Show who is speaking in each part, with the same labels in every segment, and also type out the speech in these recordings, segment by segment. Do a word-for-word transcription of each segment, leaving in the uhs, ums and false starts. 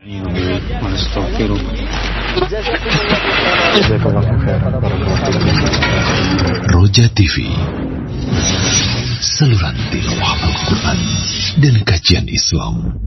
Speaker 1: Roja T V, saluran tilawah Al-Quran dan kajian Islam.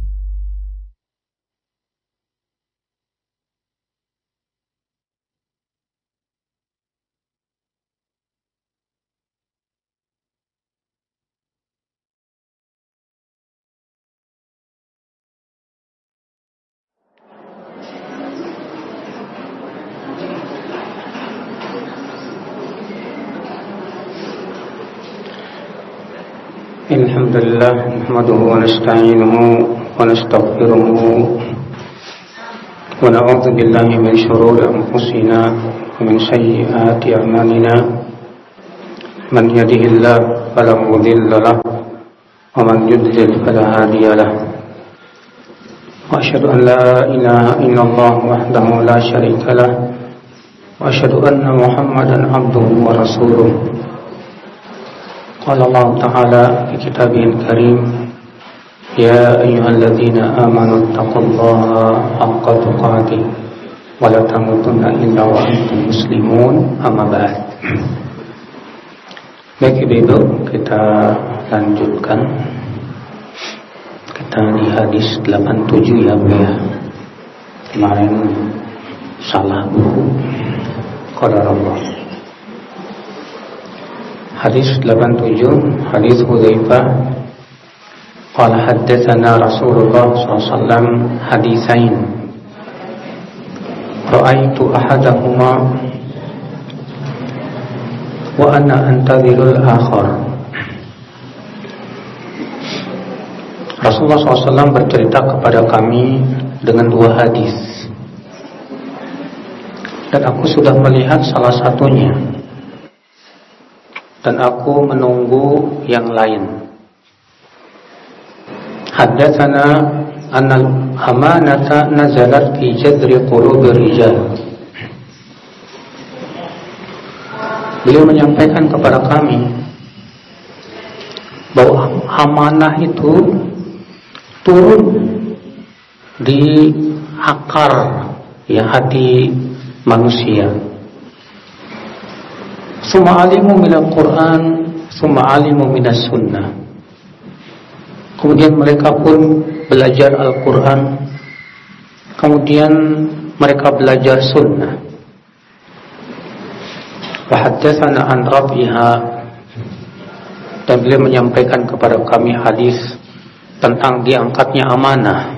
Speaker 2: Alhamdulillah, nahmaduhu wa nasta'inuhu wa nastaghfiruhu wa na'udzu billahi min shururi anfusina wa min sayyiati a'malina. Man yahdihillahu fala mudilla lahu wa man yudlil fala hadiya lahu. Wa asyhadu an la ilaha illallah wahdahu la syarika lahu wa asyhadu anna Muhammadan abduhu wa rasuluh. Qala Allah Ta'ala fi kitabihil karim, ya ayyuhalladzina amanu taqullaha haqqa tuqatih wa la tamutunna illa wa antum muslimun, amma ba'd. Baik Ibu, kita lanjutkan. Kita di hadis delapan puluh tujuh ya Bu ya. Kemarin salah buku. Qala Allah. Hadis delapan puluh tujuh, hadis Hudzaifah qala haddatsana Rasulullah sallallahu alaihi wasallam hadisain ra'aitu ahadahuma wa ana antadhirul akhar. Rasulullah sallallahu alaihi wasallam bercerita kepada kami dengan dua hadis, dan aku sudah melihat salah satunya dan aku menunggu yang lain. Haddatsana annal amanata nazalat fi jadri qulubir rijal. Beliau menyampaikan kepada kami bahwa amanah itu turun di akar ya hati manusia. Summa alimu minal Quran, summa alimu minas sunnah. Kemudian mereka pun belajar Al-Quran, kemudian mereka belajar sunnah. Wa haddatsana an rafiha, dan beliau menyampaikan kepada kami hadis tentang diangkatnya amanah.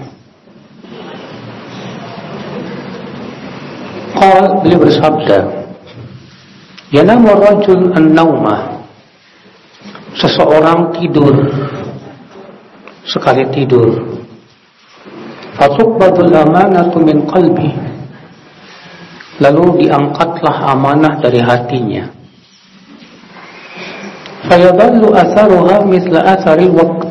Speaker 2: Qala, beliau bersabda, yanamu rajul an-naumah, seseorang tidur, sekali tidur, fatuqbadul amanatu min qalbi, lalu diangkatlah amanah dari hatinya, fayadallu atharuha mithla atharil waqt,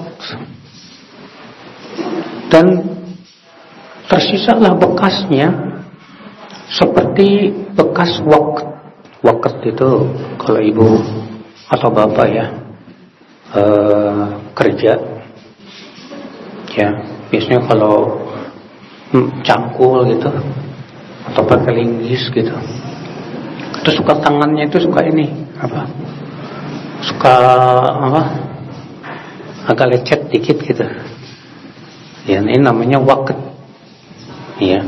Speaker 2: dan tersisalah bekasnya seperti bekas waktu. Waktu itu kalau ibu atau bapak ya uh, kerja ya, biasanya kalau hmm, cangkul gitu atau pakai linggis gitu, itu suka tangannya itu suka ini apa suka apa agak lecet dikit gitu ya, ini namanya waqt ya.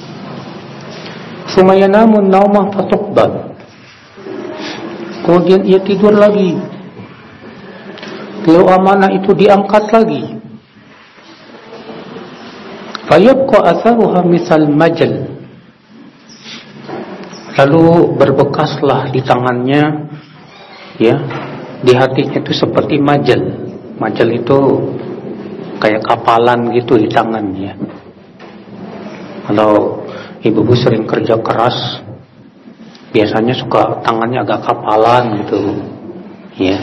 Speaker 2: Sumayanamun naumah fatuqbal, kemudian ia tidur lagi, lalu amanah itu diangkat lagi. Fayabqa atharuha misal majal, lalu berbekaslah di tangannya ya, di hatinya itu seperti majal. Majal itu kayak kapalan gitu di tangannya. Kalau ibu-ibu sering kerja keras, biasanya suka tangannya agak kapalan gitu ya.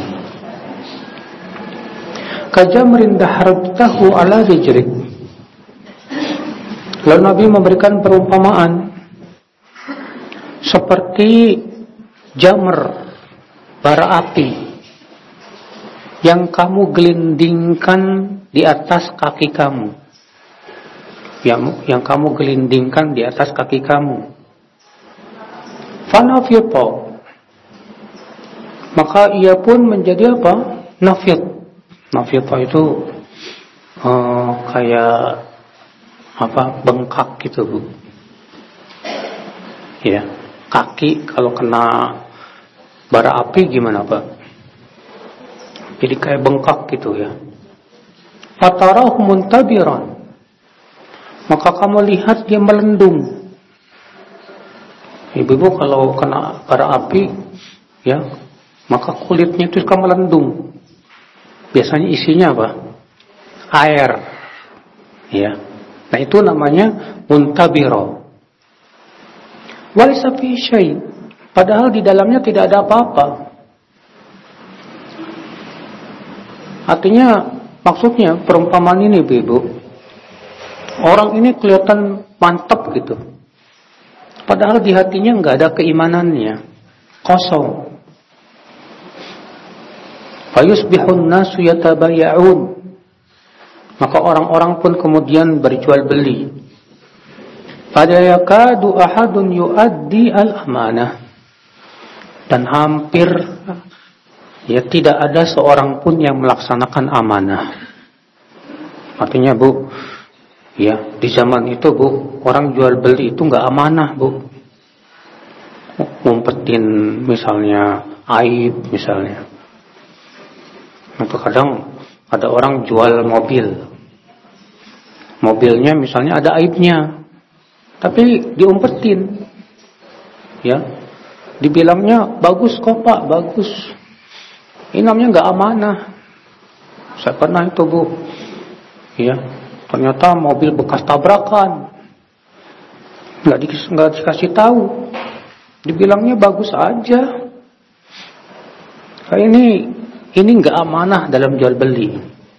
Speaker 2: Kajamrin dahartahu ala rijlik, lalu Nabi memberikan perumpamaan seperti jamr, bara api yang kamu gelindingkan di atas kaki kamu. yang, yang kamu gelindingkan di atas kaki kamu. Fanafita, maka ia pun menjadi apa? Nafit. Nafita itu uh, kayak apa? Bengkak gitu, Bu. Ya, kaki kalau kena bara api gimana, Pak? Jadi kayak bengkak gitu ya. Fatarahu muntabiran, maka kamu lihat dia melendung. Ibu-ibu kalau kena bara api ya, maka kulitnya itu suka melendung. Biasanya isinya apa? Air. Ya. Nah, itu namanya muntabiro. Walaysa fi syai', padahal di dalamnya tidak ada apa-apa. Artinya, maksudnya perumpamaan ini, Ibu, orang ini kelihatan mantap gitu, padahal di hatinya nggak ada keimanannya, kosong. Fayusbihun nasu yatabaya'un, maka orang-orang pun kemudian berjual beli. Pada yakadu ahadun yuaddi al-amanah, dan hampir ya tidak ada seorang pun yang melaksanakan amanah. Artinya, Bu, ya di zaman itu, Bu, orang jual beli itu nggak amanah, Bu. Ngumpetin misalnya aib misalnya. Atau kadang ada orang jual mobil, mobilnya misalnya ada aibnya, tapi diumpetin, ya, dibilangnya bagus kok Pak, bagus. Ini namanya nggak amanah. Saya pernah itu, Bu, ya, ternyata mobil bekas tabrakan, nggak di, nggak dikasih tahu, dibilangnya bagus aja. Kayak ini ini nggak amanah dalam jual beli.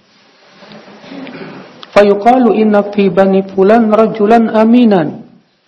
Speaker 2: Fayuqalu inna fi bani fulan rajulan aminan.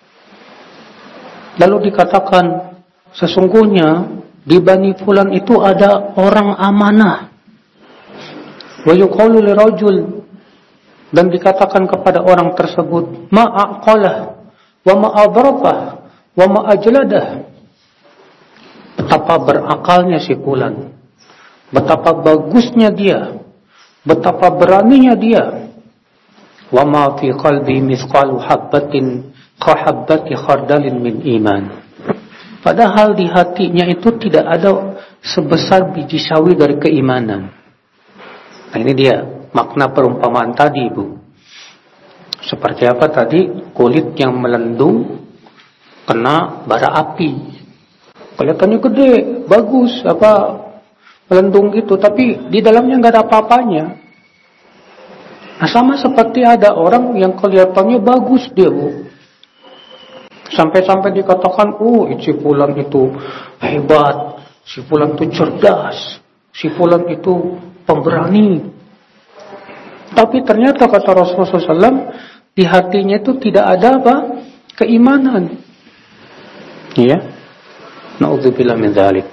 Speaker 2: Lalu dikatakan sesungguhnya di bani fulan itu ada orang amanah. Wa yuqalu li rajul, dan dikatakan kepada orang tersebut, ma aqalah wa ma adrafah wa ma ajladah. Betapa berakalnya si fulan, betapa bagusnya dia, betapa beraninya dia. Wa ma fi qalbi mithqalu habbatin ka habbati khardalin min iman. Padahal di hatinya itu tidak ada sebesar biji sawi dari keimanan. Nah, ini dia makna perumpamaan tadi, Bu. Seperti apa tadi? Kulit yang melendung kena bara api. Kelihatannya gede, bagus, apa melendung gitu, tapi di dalamnya nggak ada apa-apanya. Nah, sama seperti ada orang yang kelihatannya bagus dia, Bu. Sampai-sampai dikatakan, oh, si fulan itu hebat, si fulan itu cerdas, si fulan itu pemberani. Tapi ternyata kata Rasulullah shallallahu alaihi wasallam, di hatinya itu tidak ada apa? Keimanan. Ya, na'udzubillah min dzalik.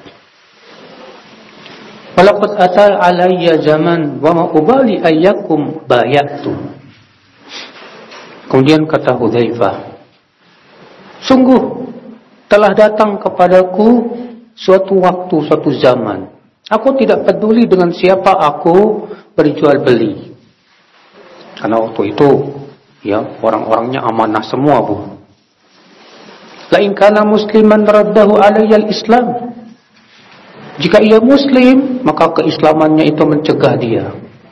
Speaker 2: Walaqad ata alayya zaman wa ma ubali ayyakum bayatu. Kemudian kata Hudzaifah, sungguh telah datang kepadaku suatu waktu, suatu zaman, aku tidak peduli dengan siapa aku berjual beli. Karena waktu itu ya orang-orangnya amanah semua, Bu. La in kana musliman raddahu alayya al-islam. Jika ia muslim, maka keislamannya itu mencegah dia.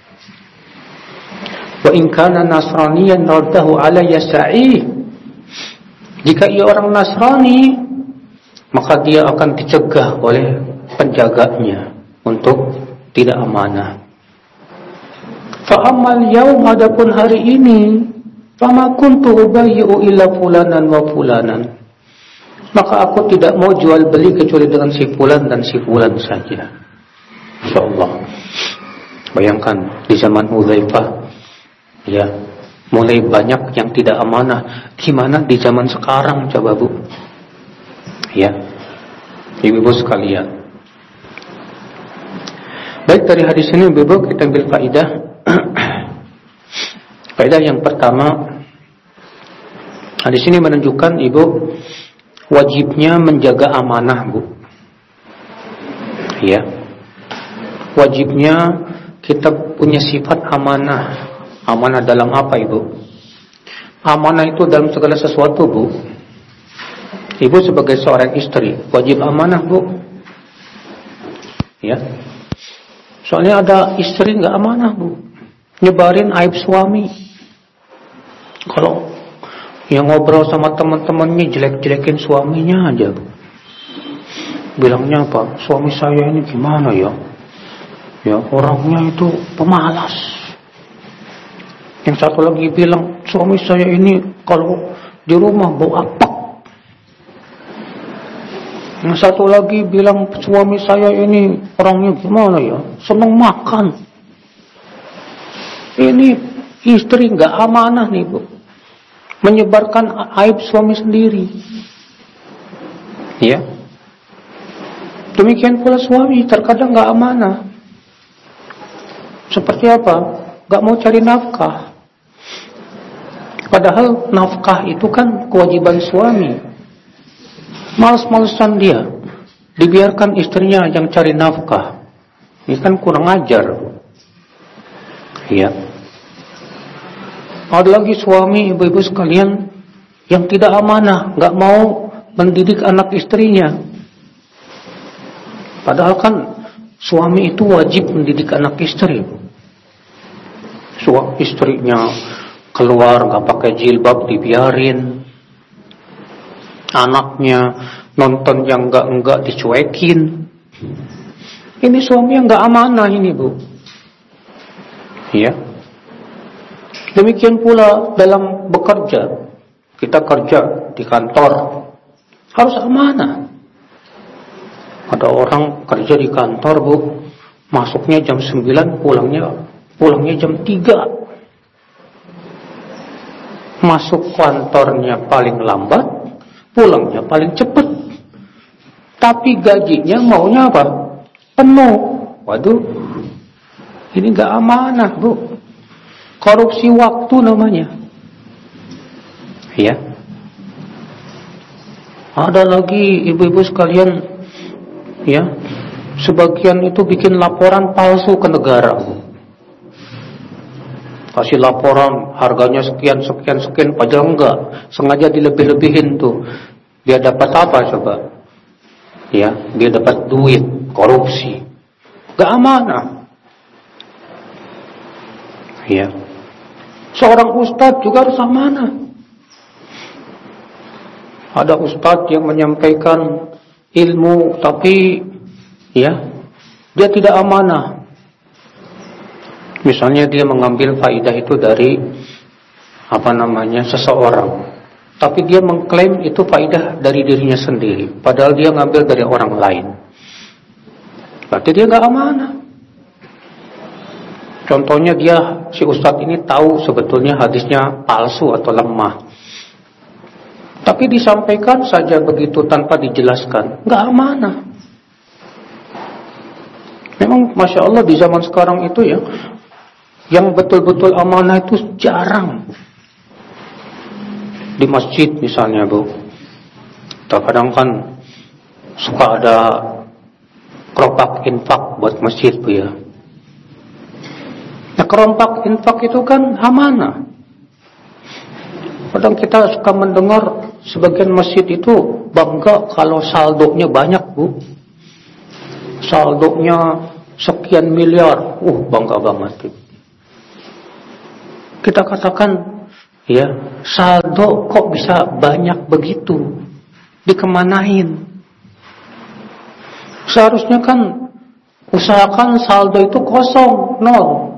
Speaker 2: Wa in kana nasraniyan raddahu alayya sa'i. Jika ia orang Nasrani, maka dia akan dicegah oleh penjaganya untuk tidak amanah. Fa'amal yaum, adapun hari ini, fama kuntu ubayyi'u illa fulanan wa fulanan, maka aku tidak mau jual beli kecuali dengan si fulan dan si fulan saja. Insyaallah. Bayangkan di zaman Hudzaifah, ya, mulai banyak yang tidak amanah. Gimana di zaman sekarang, coba, Bu? Ya, ibu-ibu sekalian. Baik, dari hadis ini, ibu-ibu, kita ambil faedah. Faedah yang pertama, Nah, di sini menunjukkan Ibu wajibnya menjaga amanah, Bu. Ya. Wajibnya kita punya sifat amanah. Amanah dalam apa, Ibu? Amanah itu dalam segala sesuatu, Bu. Ibu sebagai seorang istri wajib amanah, Bu. Ya. Soalnya ada istri nggak amanah, Bu. Nyebarin aib suami. Kalau yang ngobrol sama teman-temannya jelek-jelekin suaminya aja, Bu. Bilangnya apa? Suami saya ini gimana ya? Ya, orangnya itu pemalas. Yang satu lagi bilang, suami saya ini kalau di rumah bau apek. Yang satu lagi bilang, suami saya ini orangnya gimana ya? Senang makan. Ini istri nggak amanah nih, Bu. Menyebarkan aib suami sendiri. Ya. Demikian pula suami terkadang nggak amanah. Seperti apa? Nggak mau cari nafkah. Padahal nafkah itu kan kewajiban suami. Males-malesan dia, dibiarkan istrinya yang cari nafkah. Ini kan kurang ajar. Ya. Ada lagi suami, ibu-ibu sekalian, yang tidak amanah, nggak mau mendidik anak istrinya. Padahal kan suami itu wajib mendidik anak istri. Suami istrinya keluar nggak pakai jilbab dibiarin, anaknya nonton yang enggak-enggak dicuekin. Ini suami yang nggak amanah ini, Bu. Ya. Demikian pula dalam bekerja. Kita kerja di kantor harus amanah. Ada orang kerja di kantor, Bu, masuknya jam sembilan, pulangnya pulangnya jam tiga. Masuk kantornya paling lambat, pulangnya paling cepat. Tapi gajinya maunya apa? Penuh. Waduh, ini gak amanah, Bu. Korupsi waktu namanya. Ya. Ada lagi ibu-ibu sekalian, ya, sebagian itu bikin laporan palsu ke negara. Kasih laporan harganya sekian sekian sekian, padahal enggak, sengaja dilebih-lebihin tuh. Dia dapat apa coba? Ya, dia dapat duit, korupsi. Gak amanah. Ya. Seorang ustadz juga harus amanah. Ada ustadz yang menyampaikan ilmu tapi ya, dia tidak amanah. Misalnya dia mengambil faidah itu dari apa namanya seseorang, tapi dia mengklaim itu faidah dari dirinya sendiri, padahal dia ngambil dari orang lain. Berarti dia nggak amanah. Contohnya dia, si ustadz ini tahu sebetulnya hadisnya palsu atau lemah, tapi disampaikan saja begitu tanpa dijelaskan, nggak amanah. Memang Masya Allah di zaman sekarang itu ya, yang betul-betul amanah itu jarang. Di masjid misalnya, Bu, terkadang kan suka ada keropak infak buat masjid, Bu, ya. Nah, keropak infak itu kan amanah. Kadang kita suka mendengar sebagian masjid itu bangga kalau saldonya banyak, Bu. Saldonya sekian miliar, uh bangga banget. Kita katakan, ya, saldo kok bisa banyak begitu? Dikemanain? Seharusnya kan usahakan saldo itu kosong, nol.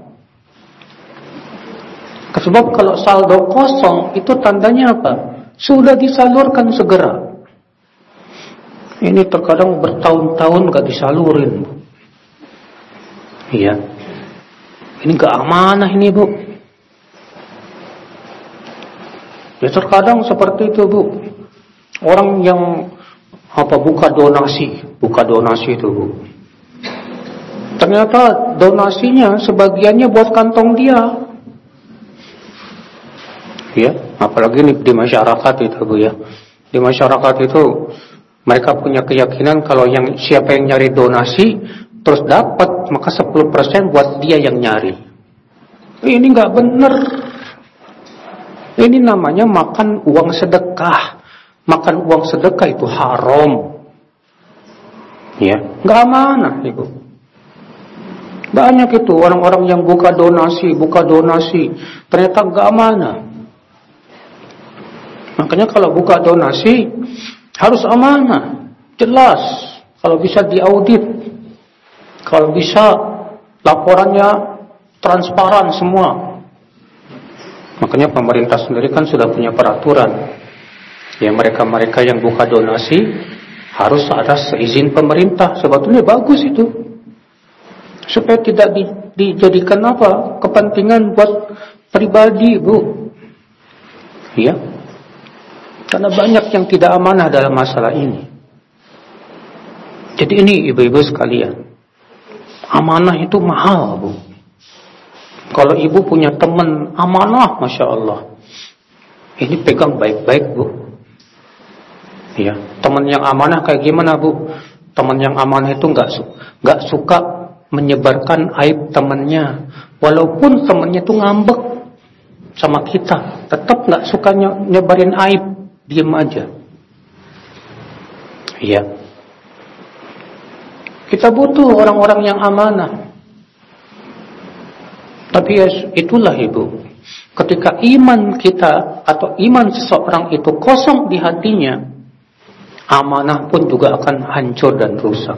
Speaker 2: Sebab kalau saldo kosong itu tandanya apa? Sudah disalurkan segera. Ini terkadang bertahun-tahun gak disalurin. Iya. Ini gak amanah ini, Bu. Ya terkadang seperti itu, Bu. Orang yang apa buka donasi, buka donasi itu, Bu. Ternyata donasinya sebagiannya buat kantong dia. Ya, apalagi di masyarakat itu Bu ya. Di masyarakat itu mereka punya keyakinan kalau yang siapa yang nyari donasi terus dapat, maka sepuluh persen buat dia yang nyari. Ini nggak benar. Ini namanya makan uang sedekah. Makan uang sedekah itu haram. Ya, nggak amanah Ibu. Banyak itu orang-orang yang buka donasi, buka donasi, ternyata nggak amanah. Makanya kalau buka donasi harus amanah, jelas. Kalau bisa diaudit, kalau bisa laporannya transparan semua. Makanya pemerintah sendiri kan sudah punya peraturan. Ya, mereka-mereka yang buka donasi harus ada seizin pemerintah. Sebetulnya bagus itu, supaya tidak di, dijadikan apa kepentingan buat pribadi Bu. Ya. Karena banyak yang tidak amanah dalam masalah ini. Jadi ini ibu-ibu sekalian, amanah itu mahal Bu. Kalau ibu punya teman amanah, Masya Allah, ini pegang baik-baik Bu. Ya, teman yang amanah kayak gimana Bu? Teman yang amanah itu nggak nggak suka menyebarkan aib temannya, walaupun temannya itu ngambek sama kita, tetap nggak suka nyebarin aib. Diam aja. Iya. Kita butuh orang-orang yang amanah. Tapi ya itulah Ibu, ketika iman kita atau iman seseorang itu kosong di hatinya, amanah pun juga akan hancur dan rusak.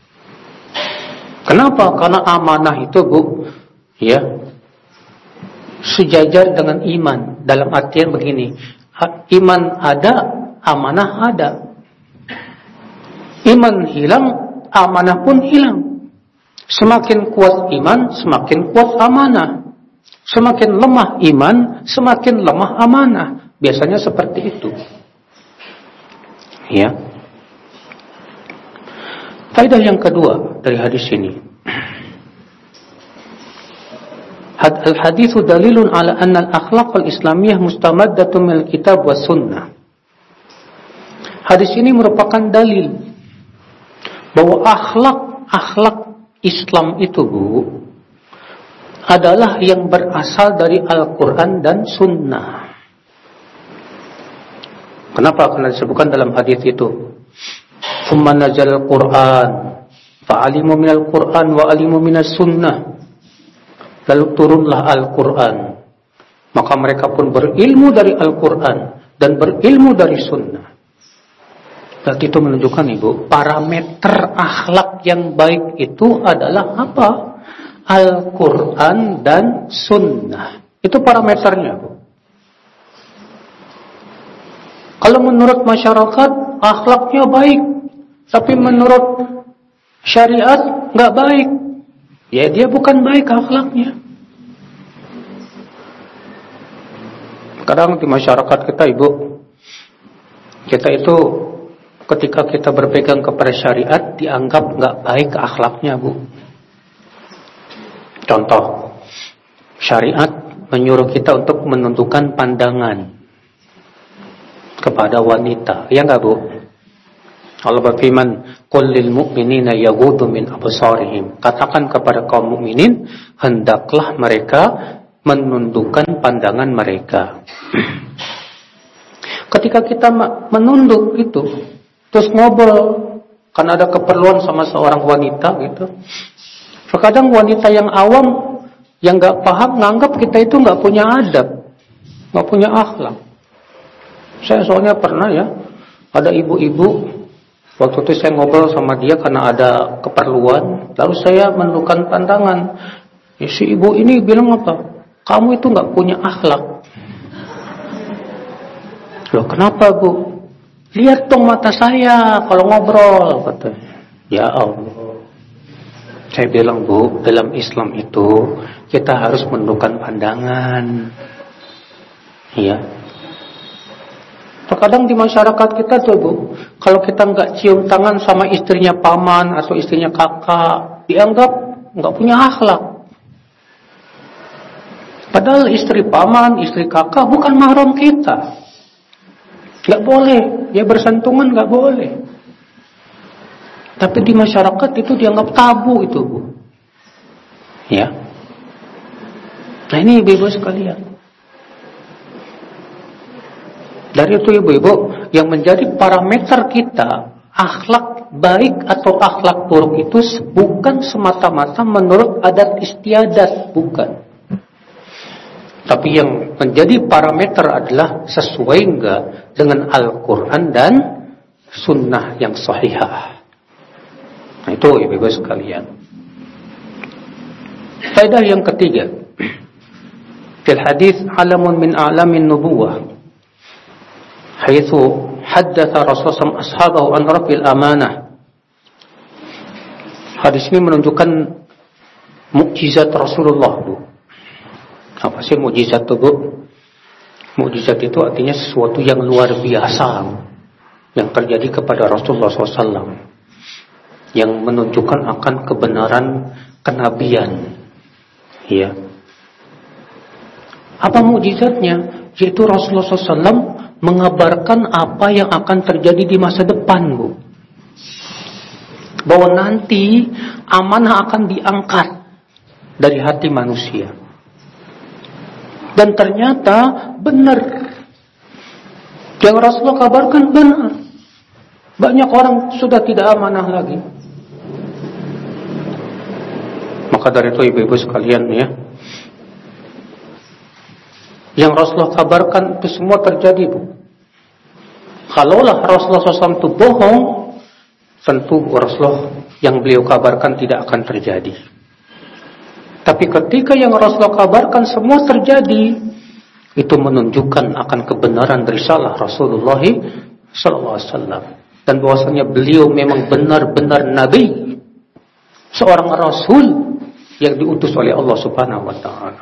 Speaker 2: Kenapa? Karena amanah itu Bu, ya, sejajar dengan iman. Dalam artian begini, iman ada, amanah ada. Iman hilang, amanah pun hilang. Semakin kuat iman, semakin kuat amanah. Semakin lemah iman, semakin lemah amanah. Biasanya seperti itu. Ya. Faedah yang kedua dari hadis ini. Al-hadithu dalilun ala anna al-akhlaq al-islamiyah mustamaddatun minal kitab wa sunnah. Hadis ini merupakan dalil bahwa akhlak-akhlak Islam itu Bu adalah yang berasal dari Al-Quran dan Sunnah. Kenapa? Karena disebutkan dalam hadis itu, "Tsumma nazala al-Quran, fa'alimu minal Quran wa alimu minas sunnah." Lalu turunlah Al-Quran, maka mereka pun berilmu dari Al-Quran dan berilmu dari Sunnah. Dan itu menunjukkan Ibu, parameter akhlak yang baik itu adalah apa? Al-Quran dan Sunnah. Itu parameternya Bu. Kalau menurut masyarakat akhlaknya baik, tapi menurut syariat nggak baik, ya dia bukan baik akhlaknya. Kadang di masyarakat kita Ibu, kita itu ketika kita berpegang kepada syariat dianggap nggak baik akhlaknya Bu. Contoh, syariat menyuruh kita untuk menentukan pandangan kepada wanita, ya nggak Bu? Allah berfirman, "Qul lil mu'minina yaghuddu min absarihim." Katakan kepada kaum mukminin, hendaklah mereka menundukkan pandangan mereka. Ketika kita menunduk itu, terus ngobrol, karena ada keperluan sama seorang wanita gitu. Terkadang wanita yang awam, yang nggak paham, nganggap kita itu nggak punya adab, nggak punya akhlak. Saya soalnya pernah ya, ada ibu-ibu, waktu itu saya ngobrol sama dia karena ada keperluan, lalu saya menundukkan pandangan. Ya, si ibu ini bilang apa? Kamu itu nggak punya akhlak. Loh, kenapa Bu? Lihat dong mata saya kalau ngobrol, katanya. Ya Allah. Saya bilang, Bu, dalam Islam itu kita harus menundukkan pandangan. Iya. Terkadang di masyarakat kita tuh Bu, kalau kita nggak cium tangan sama istrinya paman atau istrinya kakak, dianggap nggak punya akhlak. Padahal istri paman, istri kakak bukan mahram kita. Gak boleh, dia bersentuhan gak boleh. Tapi di masyarakat itu dianggap tabu itu, Bu. Ya. Nah ini ibu-ibu sekalian. Dari itu ibu-ibu, yang menjadi parameter kita, akhlak baik atau akhlak buruk itu bukan semata-mata menurut adat istiadat, bukan. Tapi yang menjadi parameter adalah sesuai enggak dengan Al-Quran dan sunnah yang sahihah. Nah itu ibu-ibu sekalian. Faedah yang ketiga, fil hadis alamun min a'lamin nubuwah, haitsu haddatsa Rasulullah sallallahu alaihi wasallam ashabahu an rafil amanah. Hadis ini menunjukkan mukjizat Rasulullah, Bu. Apa sih mukjizat itu, Bu? Mukjizat itu artinya sesuatu yang luar biasa yang terjadi kepada Rasulullah sallallahu alaihi wasallam, yang menunjukkan akan kebenaran kenabian. Ya. Apa mukjizatnya? Yaitu Rasulullah sallallahu alaihi wasallam mengabarkan apa yang akan terjadi di masa depan, Bu. Bahwa nanti amanah akan diangkat dari hati manusia. Dan ternyata benar. Yang Rasulullah kabarkan benar. Banyak orang sudah tidak amanah lagi. Maka dari itu ibu-ibu sekalian ya, yang Rasulullah kabarkan itu semua terjadi, Bu. Kalaulah Rasulullah shallallahu alaihi wasallam itu bohong, tentu Rasulullah yang beliau kabarkan tidak akan terjadi. Tapi ketika yang Rasulullah kabarkan semua terjadi, itu menunjukkan akan kebenaran risalah Rasulullah shallallahu alaihi wasallam, dan bahwasanya beliau memang benar-benar nabi, seorang rasul yang diutus oleh Allah Subhanahu wa taala.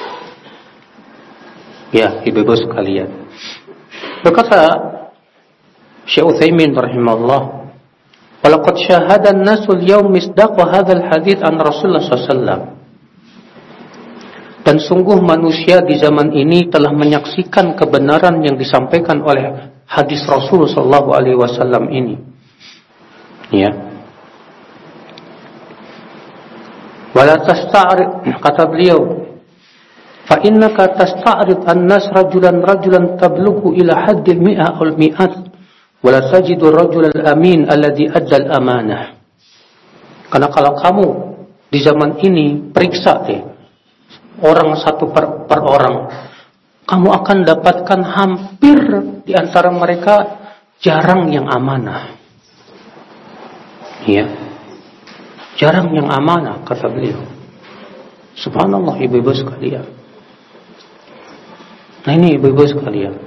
Speaker 2: Ya, ibu-ibu sekalian. Berkata Syekh Utsaimin rahimahullah, "Walaqad syahada an-nasu al-yawm misdaq hadzal hadits an Rasulullah sallallahu alaihi wasallam." Dan sungguh manusia di zaman ini telah menyaksikan kebenaran yang disampaikan oleh hadis Rasul sallallahu alaihi wasallam ini. Ya. Wala tasta'rid, kata beliau, fa innaka tasta'rid an-nas rajulan rajulan tablughu ila haddil mi'ah aw mi'at wa la tajidu ar-rajul al-amin alladhi adda al-amanah. Karena kalau kamu di zaman ini periksa deh orang satu per, per orang, kamu akan dapatkan hampir di antara mereka jarang yang amanah. Ya. Jarang yang amanah, kata beliau. Subhanallah, ibu-ibu sekalian. Nah ini ibu-ibu sekalian,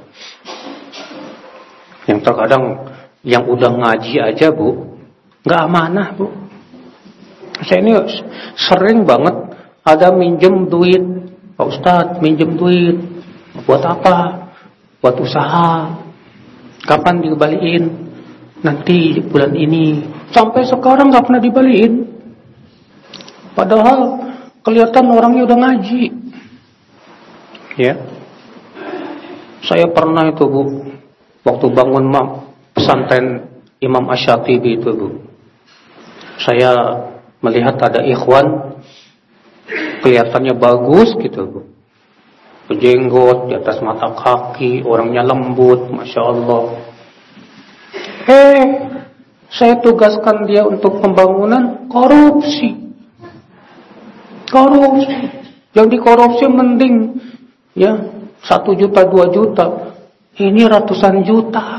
Speaker 2: yang terkadang yang udah ngaji aja, Bu, gak amanah, Bu. Saya ini sering banget ada minjem duit, Pak Ustadz minjem duit, buat apa? Buat usaha. Kapan dikembaliin? Nanti bulan ini. Sampai sekarang gak pernah dibaliin. Padahal kelihatan orangnya udah ngaji. Ya. Saya pernah itu, Bu, waktu bangun pesantren Imam Asy-Syatibi itu, Bu, saya melihat ada ikhwan kelihatannya bagus gitu, Bu, berjenggot di atas mata kaki, orangnya lembut, Masya Allah. Eh, saya tugaskan dia untuk pembangunan, korupsi. Korupsi. Yang dikorupsi mending ya satu juta, dua juta. Ini ratusan juta.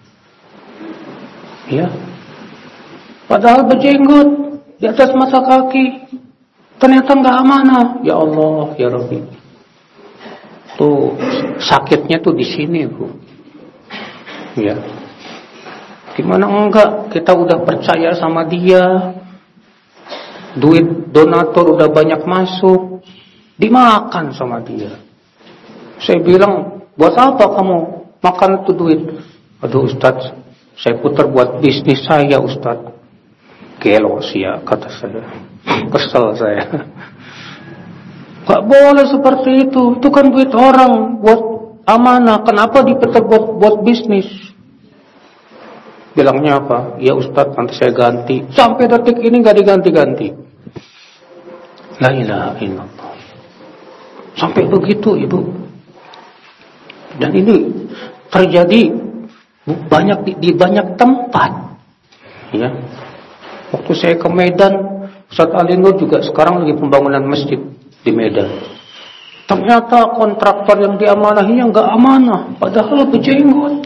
Speaker 2: Ya. Padahal berjenggot di atas mata kaki, ternyata nggak amanah. Ya Allah, ya Rabbi. Tuh sakitnya tuh di sini, Bu. Ya. Gimana enggak? Kita udah percaya sama dia. Duit donatur udah banyak masuk, dimakan sama dia. Saya bilang, buat apa kamu makan itu duit? Aduh Ustaz, saya putar buat bisnis saya Ustaz. Gelo sih ya, kata saya. Kesel saya. Gak boleh seperti itu. Itu kan duit orang buat amanah. Kenapa dipeter buat buat bisnis? Bilangnya apa? Ya Ustaz, nanti saya ganti. Sampai detik ini gak diganti-ganti. La ilaha illallah. Sampai begitu, Ibu. Dan ini terjadi banyak di, di banyak tempat. Ya. Waktu saya ke Medan, Ustaz Ali Nur juga sekarang lagi pembangunan masjid di Medan. Ternyata kontraktor yang diamanahinya nggak amanah, padahal berjenggot.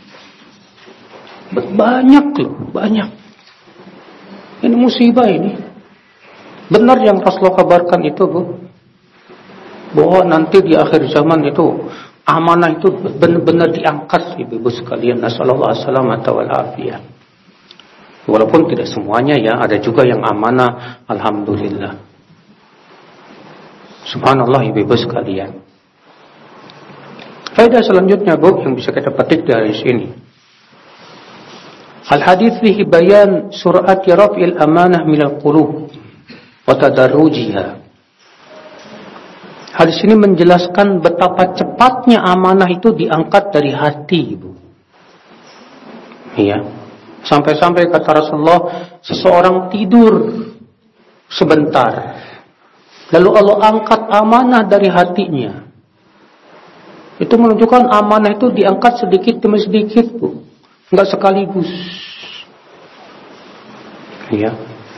Speaker 2: Banyak loh, banyak. Ini musibah ini. Benar yang Rasulullah kabarkan itu, Bu, bahwa nanti di akhir zaman itu amanah itu benar-benar diangkat, Ibu-ibu sekalian. Nasallallahu alaihi wasallam wal afiyah. Walaupun tidak semuanya ya, ada juga yang amanah, alhamdulillah. Subhanallah, Ibu-ibu sekalian. Faedah selanjutnya, Bu, yang bisa kita petik dari sini. Al-hadits fihi bayan sur'ati raf'il amanah minal qulub wa tadarrujiha. Hadis ini menjelaskan betapa cepatnya amanah itu diangkat dari hati, Ibu. Iya. Sampai-sampai kata Rasulullah, seseorang tidur sebentar, lalu Allah angkat amanah dari hatinya. Itu menunjukkan amanah itu diangkat sedikit demi sedikit, Bu. Enggak sekaligus. Iya.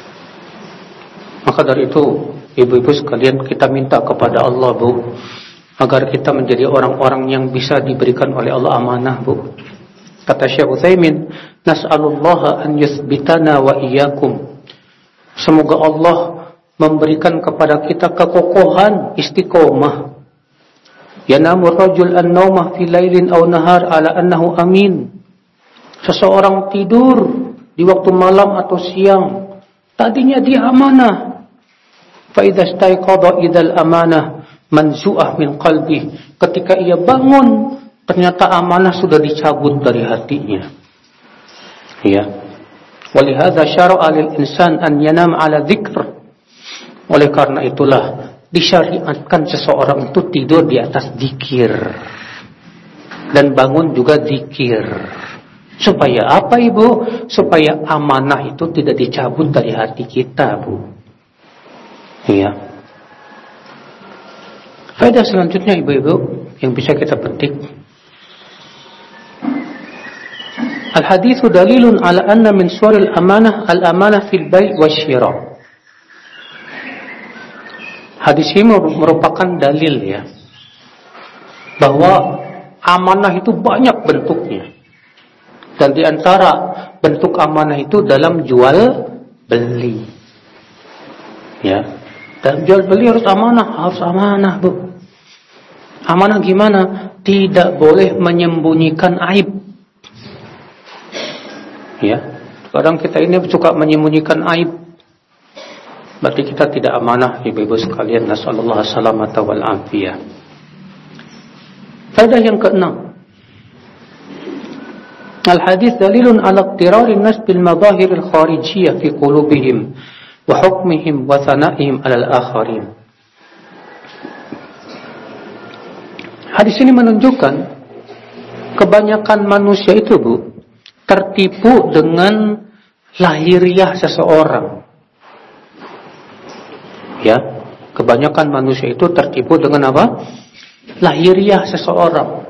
Speaker 2: Maka dari itu, ibu-ibu sekalian, kita minta kepada Allah, Bu, agar kita menjadi orang-orang yang bisa diberikan oleh Allah amanah, Bu. Kata Syekh Utsaimin, nas'alullaha an yuthbitana wa iyyakum. Semoga Allah memberikan kepada kita kekokohan, istiqomah. Yanamu rajul an-naumah fi lailin aw nahar ala annahu amin. Seseorang tidur di waktu malam atau siang, tadinya dia amanah. Fa idza istayqadha idzal amanah manzu'ah min qalbi. Ketika ia bangun, ternyata amanah sudah dicabut dari hatinya. Ya. Walihadza syara'a lil insan an yanam ala dzikr. Oleh karena itulah disyariatkan seseorang itu tidur di atas zikir dan bangun juga zikir. Supaya apa, Ibu? Supaya amanah itu tidak dicabut dari hati kita, Bu. Iya. Faedah selanjutnya, Ibu-ibu, yang bisa kita petik. Al-haditsu dalilun ala anna min suwaril amanah al-amanah fil bai' wasyira. Hadis ini merupakan dalil ya, bahwa amanah itu banyak bentuknya. Dan di antara bentuk amanah itu dalam jual beli. Ya. Dalam jual beli harus amanah, harus amanah, Bu. Amanah gimana? Tidak boleh menyembunyikan aib. Ya. Kadang kita ini suka menyembunyikan aib. Berarti kita tidak amanah, ibu-ibu sekalian. Nasallallahu salamata wal afiyah. Faedah yang keenam. Al-hadits dalilun ala iqtirarin nas bil madahir al-kharijiyah fi qulubihim wa hukmihim wa thana'ihim 'ala al-akharin. Hadis ini menunjukkan kebanyakan manusia itu, Bu, tertipu dengan lahiriah seseorang. Ya, kebanyakan manusia itu tertipu dengan apa? Lahiriah seseorang.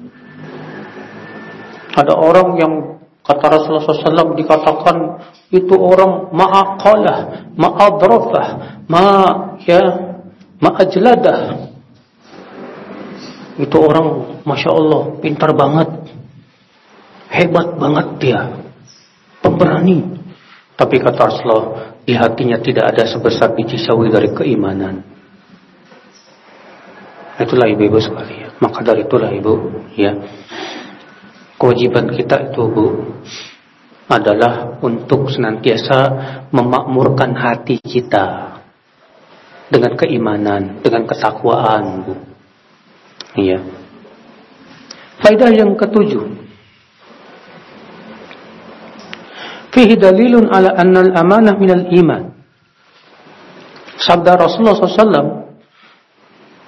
Speaker 2: Ada orang yang kata Rasulullah shallallahu alaihi wasallam dikatakan itu orang ma'aqalah, ma'adrafah, ma ya, ma'ajladah. Itu orang, masya Allah, pintar banget, hebat banget dia, pemberani. Tapi kata Rasulullah, di hatinya tidak ada sebesar biji sawi dari keimanan. Itulah ibu-ibu sekalian. Maka dari itulah, Ibu, ya, kewajiban kita itu, Bu, adalah untuk senantiasa memakmurkan hati kita dengan keimanan, dengan ketakwaan, Bu. Iya. Faedah yang ketujuh. Fihi dalilun ala anna al-amanah minal iman. Sabda Rasulullah shallallahu alaihi wasallam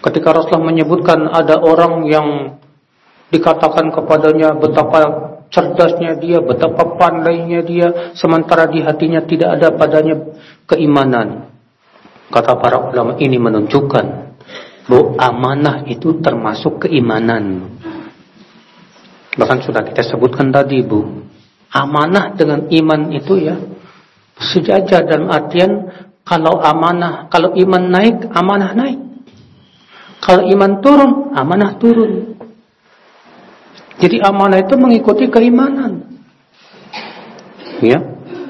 Speaker 2: Ketika Rasulullah menyebutkan ada orang yang dikatakan kepadanya betapa cerdasnya dia, betapa pandainya dia, sementara di hatinya tidak ada padanya keimanan. Kata para ulama, ini menunjukkan bahwa amanah itu termasuk keimanan. Bahkan sudah kita sebutkan tadi, Bu, amanah dengan iman itu ya sejajar, dalam artian kalau amanah, kalau iman naik, amanah naik. Kalau iman turun, amanah turun. Jadi amanah itu mengikuti keimanan. Ya.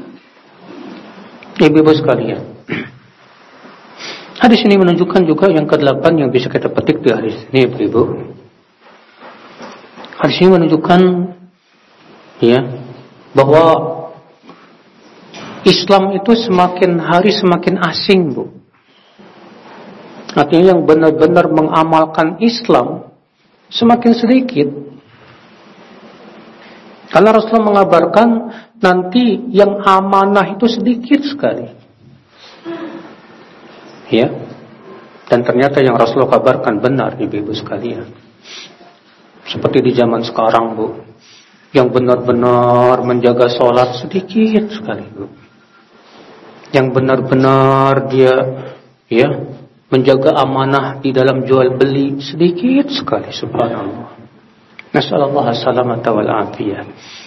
Speaker 2: Ibu-ibu sekalian. Hadis ini menunjukkan juga yang kedelapan yang bisa kita petik di hadis ini, Ibu-ibu. Hadis ini menunjukkan ya bahwa Islam itu semakin hari semakin asing, Bu. Artinya yang benar-benar mengamalkan Islam semakin sedikit. Karena Rasulullah mengabarkan nanti yang amanah itu sedikit sekali. Ya. Dan ternyata yang Rasulullah kabarkan benar, ibu-ibu sekalian. Seperti di zaman sekarang, Bu, yang benar-benar menjaga sholat sedikit sekali, Bu. Yang benar-benar dia ya menjaga amanah di dalam jual beli sedikit sekali, subhanallah. Nasallallahu salamata wal afiyah.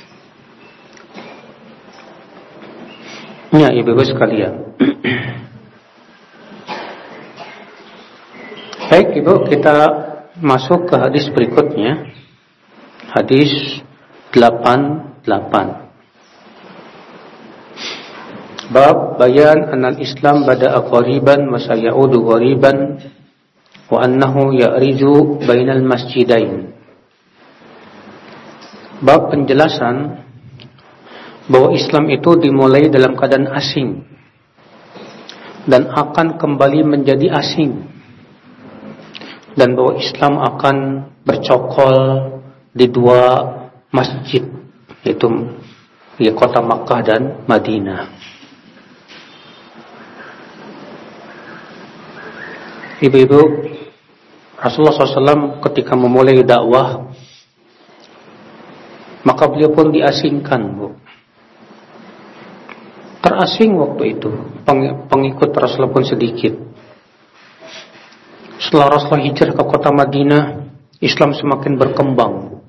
Speaker 2: Ya, ibu-ibu sekalian. Baik, Ibu, kita masuk ke hadis berikutnya. Hadis delapan puluh delapan. Bab bayan anal Islam bada'a qariban wa sayaudu qariban wa annahu ya'riju bainal masjidain. Bab penjelasan bahwa Islam itu dimulai dalam keadaan asing dan akan kembali menjadi asing, dan bahwa Islam akan bercokol di dua masjid, yaitu di kota Makkah dan Madinah. Ibu-ibu, Rasulullah shallallahu alaihi wasallam ketika memulai dakwah, maka beliau pun diasingkan, Bu. Terasing waktu itu, pengikut Rasulullah pun sedikit. Setelah Rasulullah hijrah ke kota Madinah, Islam semakin berkembang.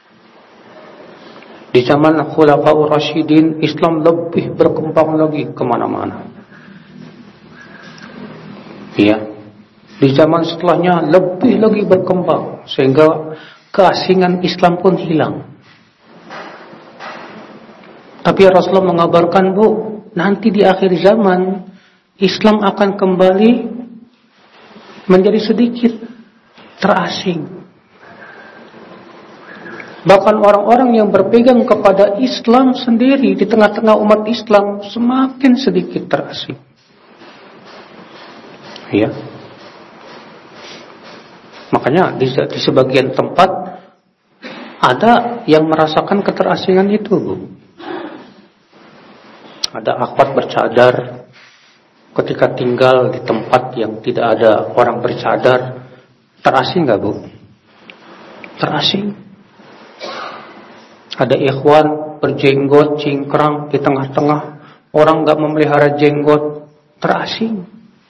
Speaker 2: Di zaman Khulafaur Rasyidin, Islam lebih berkembang lagi kemana-mana. Iya. Di zaman setelahnya lebih lagi berkembang, sehingga keasingan Islam pun hilang. Tapi Rasulullah mengabarkan, Bu, nanti di akhir zaman Islam akan kembali menjadi sedikit terasing. Bahkan orang-orang yang berpegang kepada Islam sendiri di tengah-tengah umat Islam semakin sedikit terasing. Ya. Makanya di, di sebagian tempat ada yang merasakan keterasingan itu, Bu. Ada akhwat bercadar, ketika tinggal di tempat yang tidak ada orang bercadar, terasing gak, Bu? Terasing. Ada ikhwan berjenggot, cingkrang di tengah-tengah orang gak memelihara jenggot, terasing.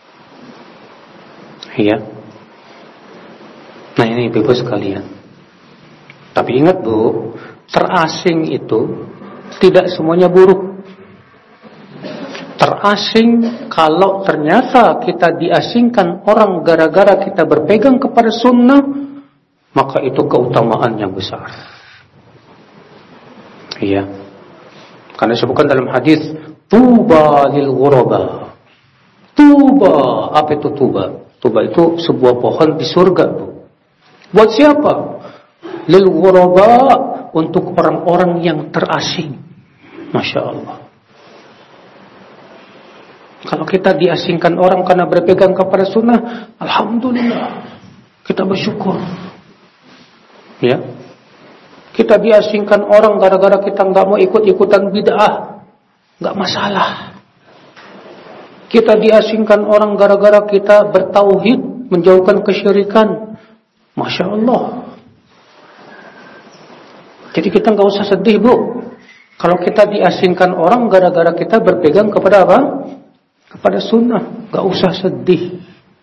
Speaker 2: Iya. Nah ini ibu sekalian. Tapi ingat, Bu, terasing itu tidak semuanya buruk. Terasing kalau ternyata kita diasingkan orang gara-gara kita berpegang kepada sunnah, maka itu keutamaan yang besar. Iya. Karena disebutkan dalam hadis, tuba lil ghuraba. Tuba, apa itu tuba? Tuba itu sebuah pohon di surga, Bu. Buat siapa? Lil ghuraba, untuk orang-orang yang terasing. Masya Allah. Kalau kita diasingkan orang karena berpegang kepada sunnah, alhamdulillah, kita bersyukur. Ya, kita diasingkan orang gara-gara kita nggak mau ikut-ikutan bid'ah, nggak masalah. Kita diasingkan orang gara-gara kita bertauhid, menjauhkan kesyirikan. Masya Allah. Jadi kita nggak usah sedih, Bu. Kalau kita diasingkan orang gara-gara kita berpegang kepada apa? Kepada sunnah. Nggak usah sedih.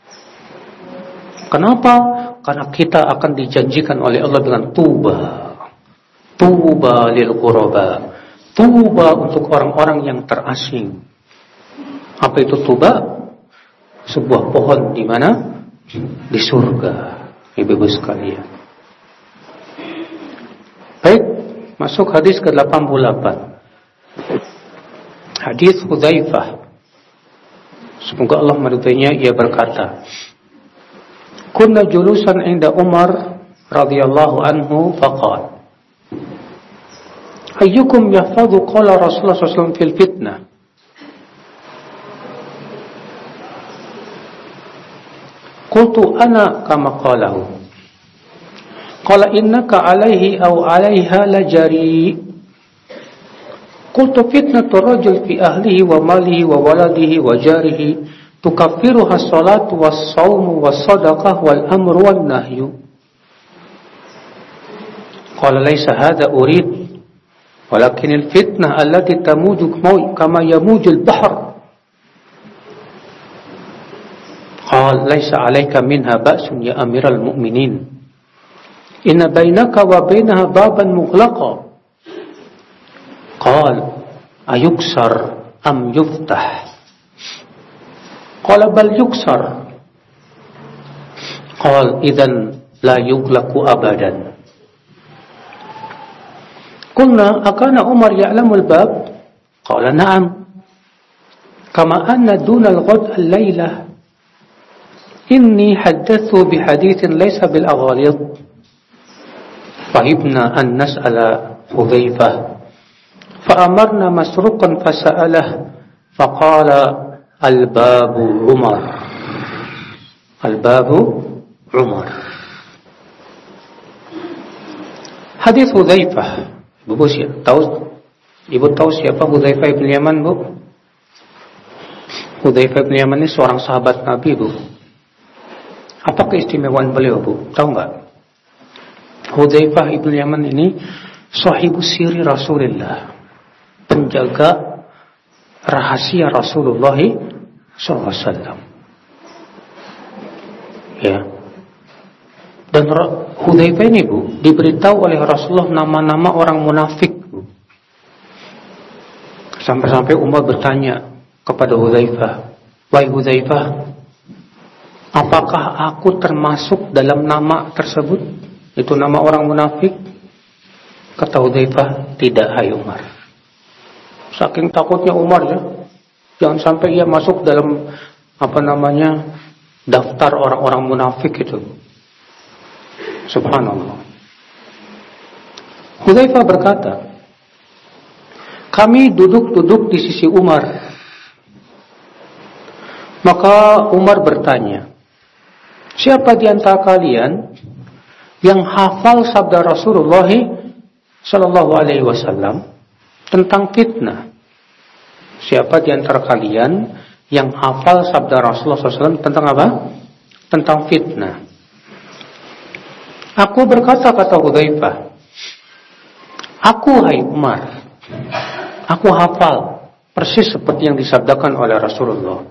Speaker 2: Kenapa? Karena kita akan dijanjikan oleh Allah dengan tuba. Tuba lil ghuraba. Tuba untuk orang-orang yang terasing. Apa itu tuba? Sebuah pohon di mana? Di surga. Ibu-ibu sekalian. Baik, masuk hadis ke delapan puluh delapan. Hadis Hudzaifah. Semoga Allah meridainya, ia berkata, kunna julusan inda Umar radhiyallahu anhu faqala, ayyukum yahfadhu qala Rasulullah sallallahu alaihi wasallam fil fitnah? Qultu ana kama qalahu. Qala innaka alaihi aw alaiha lajari. Qultu fitnatu rajul fi ahlihi wa malihi wa waladihi wa jarihi tukaffiruha as-salatu was-shaumu was-sadaqah wal amru wan nahyu. Qala laysa hadha urid walakin al-fitnah allati tamuju kama yamuju al-bahr. Qala laysa 'alayka minha ba'sun ya amiral mu'minin. Inna bainaka wa bainaha baban mughlaqa. Qala ayuksar am yuftah? Qala bal yuksar. Qala idzan la yughlaqu abadan. Qulna akana Umar ya'lamul bab? Qala na'am. Kama anna duna al-ghad al-laylah inni haddathu bihadithin laysa bil aghalid. Fahibna an nas'ala Hudzaifah fa'amarna masruqan fasa'alah faqala al-babu Umar. Al-babu Umar. Hadis Hudzaifah. Ibu siapa? Tahu? Ibu tahu siapa Hudzaifah bin Yaman, Bu? Hudzaifah bin Yaman ini seorang sahabat Nabi, Bu. Apa keistimewaan beliau, Bu? Tahu nggak? Hudzaifah ibn Yaman ini sahibus siri Rasulullah, penjaga rahasia Rasulullah shallallahu alaihi wasallam. Ya. Dan Hudzaifah ini, Bu, diberitahu oleh Rasulullah nama-nama orang munafik, Bu. Sampai-sampai Umar bertanya kepada Hudzaifah, "Wahai Hudzaifah, apakah aku termasuk dalam nama tersebut? Itu nama orang munafik?" Kata Hudzaifah, "Tidak, hai Umar." Saking takutnya Umar, ya, jangan sampai ia masuk dalam apa namanya daftar orang-orang munafik itu. Subhanallah. Hudzaifah berkata, kami duduk-duduk di sisi Umar. Maka Umar bertanya, siapa di antara kalian yang hafal sabda Rasulullah Sallallahu Alaihi Wasallam tentang fitnah? Siapa di antara kalian yang hafal sabda Rasulullah shallallahu alaihi wasallam tentang apa? Tentang fitnah. Aku berkata, kata Hudzaifah, aku, hai Umar, aku hafal persis seperti yang disabdakan oleh Rasulullah.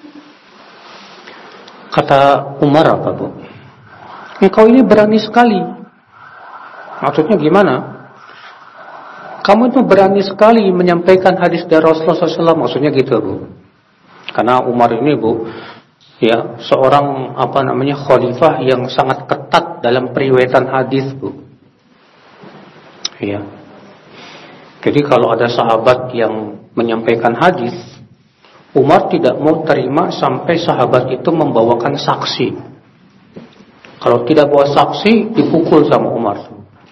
Speaker 2: Kata Umar, apa, Bu? Engkau ini berani sekali. Maksudnya gimana? Kamu itu berani sekali menyampaikan hadis dari Rasulullah shallallahu alaihi wasallam. Maksudnya gitu, Bu. Karena Umar ini, Bu, ya, seorang apa namanya khalifah yang sangat ketat dalam periwayatan hadis, Bu. Ya. Jadi kalau ada sahabat yang menyampaikan hadis, Umar tidak mau terima sampai sahabat itu membawakan saksi. Kalau tidak bawa saksi, dipukul sama Umar.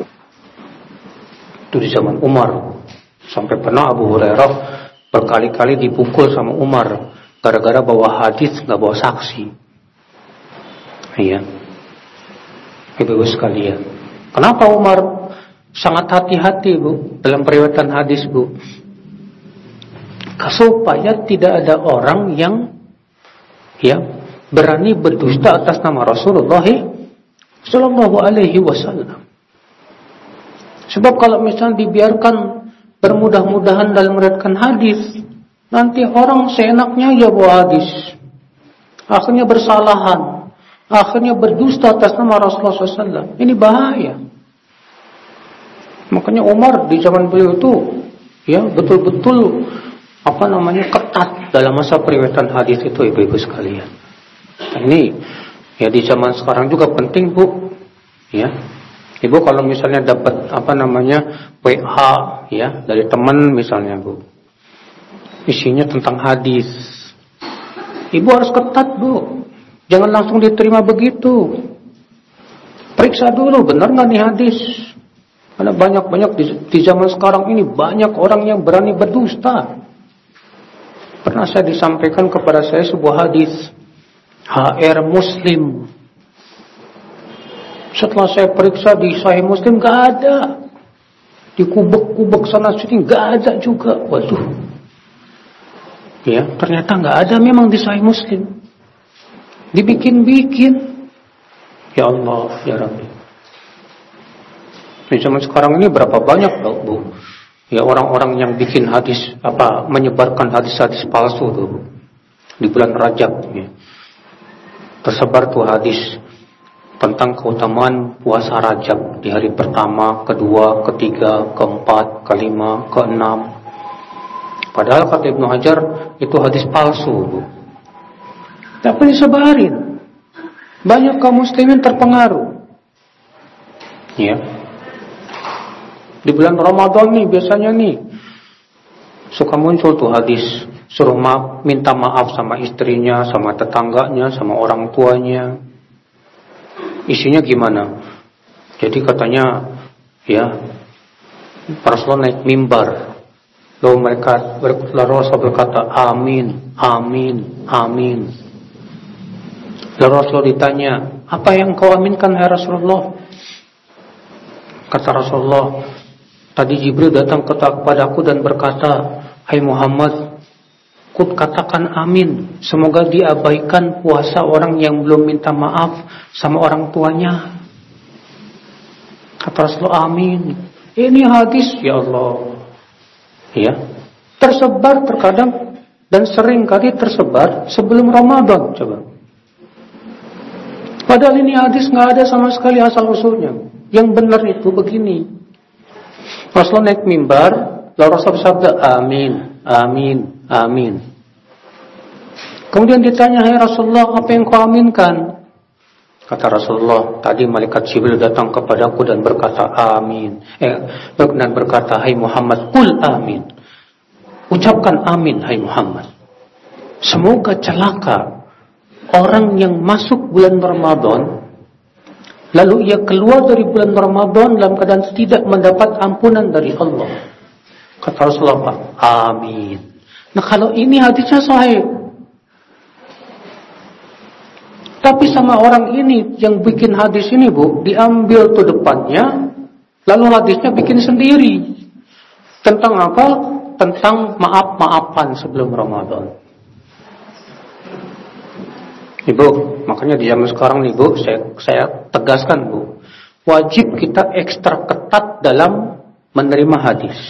Speaker 2: Itu di zaman Umar. Sampai pernah Abu Hurairah berkali-kali dipukul sama Umar gara-gara bawa hadis nggak bawa saksi. Iya. Ibu-ibu sekalian, kenapa Umar sangat hati-hati, Bu, dalam periwayatan hadis, Bu? Supaya tidak ada orang yang ya berani berdusta atas nama Rasulullah Sallallahu Alaihi Wasallam. Sebab kalau misalnya dibiarkan bermudah-mudahan dalam meriwayatkan hadis, nanti orang seenaknya ya bawa hadis, akhirnya bersalahan, akhirnya berdusta atas nama Rasulullah Sallallahu Alaihi Wasallam. Ini bahaya. Makanya Umar di zaman beliau itu ya betul-betul apa namanya ketat dalam masa periwayatan hadis itu, ibu-ibu sekalian. Nah, ini ya di zaman sekarang juga penting, Bu. Ya. Ibu kalau misalnya dapat apa namanya W A ya dari teman misalnya, Bu, isinya tentang hadis, ibu harus ketat, Bu. Jangan langsung diterima begitu. Periksa dulu benar nggak nih hadis. Karena banyak-banyak di, di zaman sekarang ini banyak orang yang berani berdusta. Pernah saya disampaikan kepada saya sebuah hadis H R Muslim. Setelah saya periksa di Sahih Muslim gak ada, di kubek-kubek sana sini gak ada juga. Waduh, ya ternyata gak ada memang di Sahih Muslim, dibikin-bikin. Ya Allah, ya Rabbi. Di zaman sekarang ini berapa banyak tau, Bu, ya orang-orang yang bikin hadis apa menyebarkan hadis-hadis palsu tuh, Bu. Di bulan Rajab ya. Tersebar tuh hadis tentang keutamaan puasa Rajab di hari pertama, kedua, ketiga, keempat, kelima, keenam. Padahal kata Ibnu Hajar itu hadis palsu, Bu. Tapi disebarin, banyak kaum muslimin terpengaruh. Ya. Di bulan Ramadan nih biasanya nih suka muncul tuh hadis suruh ma- minta maaf sama istrinya, sama tetangganya, sama orang tuanya. Isinya gimana? Jadi katanya ya Rasulullah naik mimbar, lalu mereka lalu Rasul berkata amin, amin, amin. Lalu Rasulullah ditanya, apa yang kau aminkan hai Rasulullah? Kata Rasulullah, tadi Jibril datang kepadaku dan berkata, hai Muhammad, kut katakan amin, semoga diabaikan puasa orang yang belum minta maaf sama orang tuanya. Kata Rasulullah, amin. Ini hadis, ya Allah, ya tersebar terkadang dan sering kali tersebar sebelum Ramadan. Coba, padahal ini hadis nggak ada sama sekali asal usulnya. Yang benar itu begini, Rasulullah naik mimbar, lalu Rasul bersabda amin, amin, amin. Kemudian ditanya, hai Rasulullah, apa yang kau aminkan? Kata Rasulullah, tadi malaikat Jibril datang kepadaku dan berkata amin, eh, dan berkata, hai Muhammad, qul amin, ucapkan amin hai Muhammad. Semoga celaka orang yang masuk bulan Ramadan lalu ia keluar dari bulan Ramadan dalam keadaan tidak mendapat ampunan dari Allah. Kata Rasulullah, amin. Nah kalau ini hadisnya sahih, tapi sama orang ini yang bikin hadis ini, Bu, diambil tuh depannya, lalu hadisnya bikin sendiri. Tentang apa? Tentang maaf-maafan sebelum Ramadan. Ibu, makanya di zaman sekarang nih, Bu, saya, saya tegaskan, Bu, wajib kita ekstra ketat dalam menerima hadis.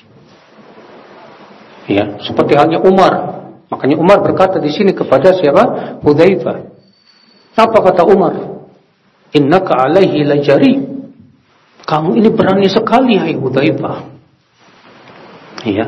Speaker 2: Ya, seperti halnya Umar. Makanya Umar berkata di sini kepada siapa? Hudzaifah. Apa kata Umar? Innaka alaihi lajari. Kamu ini berani sekali, hai Hudzaifah. Iya.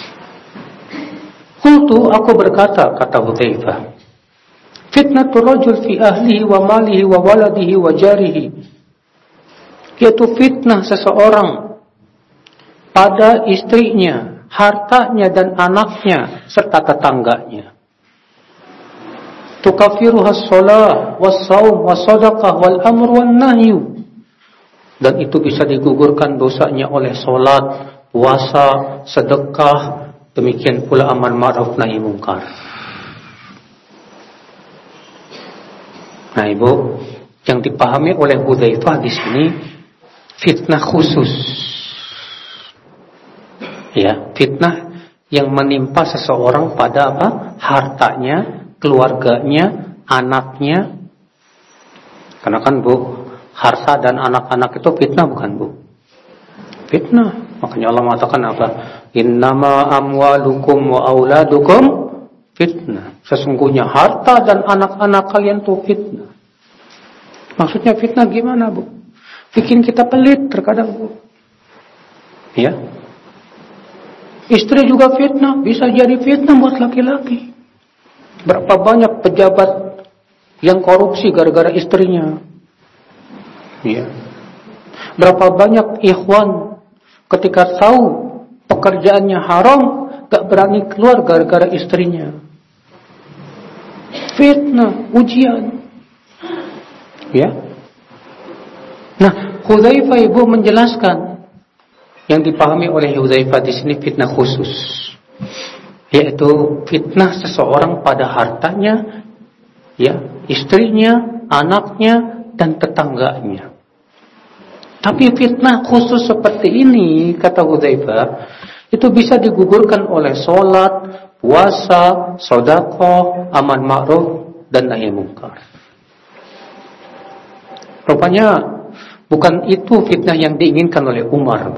Speaker 2: Qultu, aku berkata, kata Hudzaifah, fitnatul rajul fi ahlihi wa malihi wa waladihi wa jarihi, yaitu fitnah seseorang pada istrinya, hartanya dan anaknya serta tetangganya. Tukafiruha shalah was-shaum was-shadaqah wal amr wan nahyu, dan itu bisa digugurkan dosanya oleh salat, puasa, sedekah, demikian pula amar ma'ruf nahi mungkar. Nah, Ibu, yang dipahami oleh Hudzaifah di sini fitnah khusus. Ya, fitnah yang menimpa seseorang pada apa? Hartanya, keluarganya, anaknya. Karena kan Bu, harta dan anak-anak itu fitnah bukan Bu? Fitnah. Makanya Allah mengatakan apa? Innama amwalukum wa auladukum fitnah. Sesungguhnya harta dan anak-anak kalian itu fitnah. Maksudnya fitnah gimana Bu? Bikin kita pelit terkadang Bu. Ya. Istri juga fitnah, bisa jadi fitnah buat laki-laki. Berapa banyak pejabat yang korupsi gara-gara istrinya. Ya. Berapa banyak ikhwan ketika tahu pekerjaannya haram, gak berani keluar gara-gara istrinya. Fitnah, ujian. Ya. Nah, Hudzaifah Ibu menjelaskan yang dipahami oleh Hudzaifah di sini fitnah khusus, yaitu fitnah seseorang pada hartanya, ya, istrinya, anaknya, dan tetangganya. Tapi fitnah khusus seperti ini, kata Hudzaifah, itu bisa digugurkan oleh sholat, puasa, sedekah, amar ma'ruf, dan nahi munkar. Rupanya bukan itu fitnah yang diinginkan oleh Umar.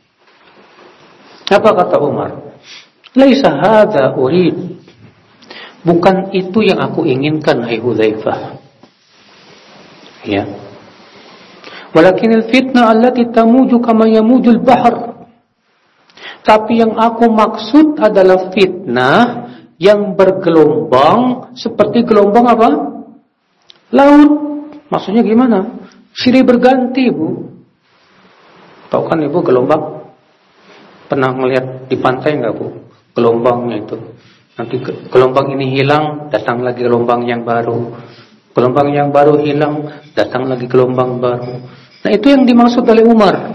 Speaker 2: Apa kata Umar? Laisa hadza urid. Bukan itu yang aku inginkan, hai Hudzaifah. Ya. Walakinil fitnah allati tamuju kama yamujul bahr. Tapi yang aku maksud adalah fitnah yang bergelombang seperti gelombang apa? Laut. Maksudnya gimana? Silih berganti, Bu. Tahu kan Ibu gelombang? Pernah melihat di pantai enggak Bu? Gelombangnya itu. Nanti gelombang ini hilang, datang lagi gelombang yang baru. Gelombang yang baru hilang, datang lagi gelombang baru. Nah, itu yang dimaksud oleh Umar.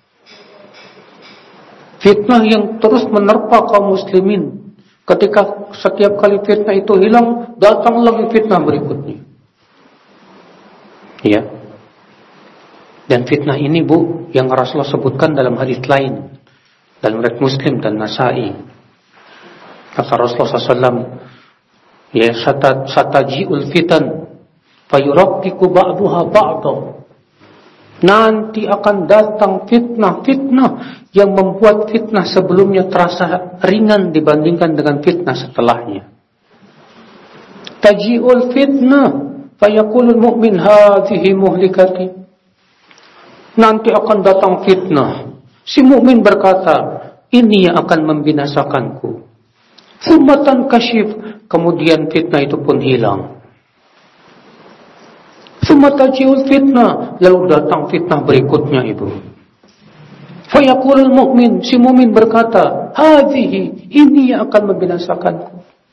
Speaker 2: Fitnah yang terus menerpa kaum muslimin. Ketika setiap kali fitnah itu hilang, datang lagi fitnah berikutnya. Ya. Dan fitnah ini Bu, yang Rasulullah sebutkan dalam hadis lain, dalam riwayat Muslim dan Nasa'i. Kata Rasulullah sallallahu alaihi wasallam, ya sataji'ul fitan fayuraqqiqu ba'daha ba'dha. Nanti akan datang fitnah-fitnah yang membuat fitnah sebelumnya terasa ringan dibandingkan dengan fitnah setelahnya. Taji'ul fitnah fayaqulul mu'min hadhihi muhlikati. Nanti akan datang fitnah. Si mukmin berkata, ini yang akan membinasakanku. Tsumatan kasyif, kemudian fitnah itu pun hilang. Tsumatajiul fitnah, lalu datang fitnah berikutnya Ibu. Fayaqulul mu'min, si mukmin berkata, hadhihi, ini yang akan membinasakanku.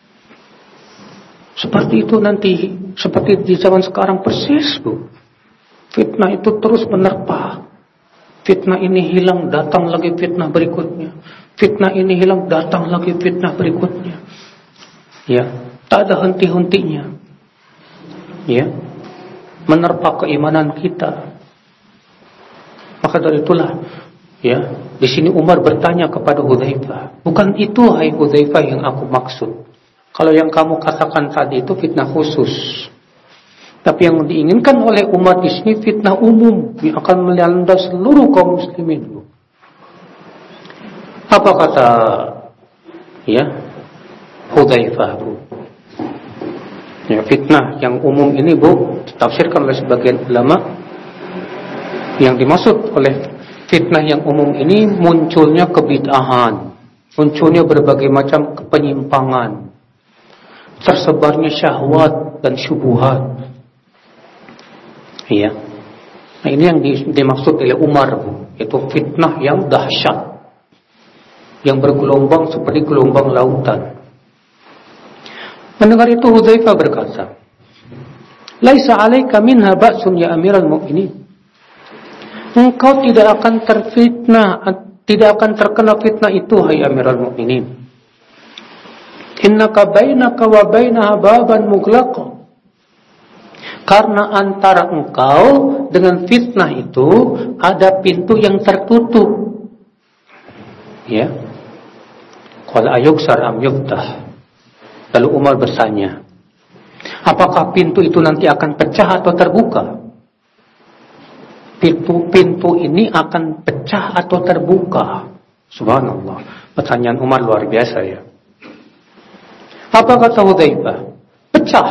Speaker 2: Seperti itu nanti, seperti di zaman sekarang persis Bu. Fitnah itu terus menerpa. Fitnah ini hilang, datang lagi fitnah berikutnya. Fitnah ini hilang, datang lagi fitnah berikutnya. Ya, tak ada henti-hentinya. Ya, menerpa keimanan kita. Maka dari itulah, ya, di sini Umar bertanya kepada Hudzaifah, bukan itu hai Hudzaifah yang aku maksud. Kalau yang kamu katakan tadi itu fitnah khusus. Tapi yang diinginkan oleh Umar di sini fitnah umum yang akan melanda seluruh kaum muslimin. Apa kata ya Hudzaifah Bu? Ya, fitnah yang umum ini Bu ditafsirkan oleh sebagian ulama. Yang dimaksud oleh fitnah yang umum ini munculnya kebid'ahan, munculnya berbagai macam penyimpangan, tersebarnya syahwat dan syubhat. Iya. Nah, ini yang dimaksud oleh Umar, yaitu fitnah yang dahsyat, yang bergelombang seperti gelombang lautan. Mendengar itu Hudzaifah berkata, "Laisa 'alaika minha ba'sun ya Amiral Mu'minin." Engkau tidak akan terfitnah, tidak akan terkena fitnah itu hai Amiral Mu'minin. Innaka bainaka wa bainaha baban mughlaqa. Karena antara engkau dengan fitnah itu ada pintu yang tertutup. Ya. Qala ayuksar am yuftah. Lalu Umar bertanya, Apakah pintu itu nanti akan pecah atau terbuka? Pintu-pintu ini akan pecah atau terbuka? Subhanallah. Pertanyaan Umar luar biasa ya. Apa kata Hudzaifah? Pecah.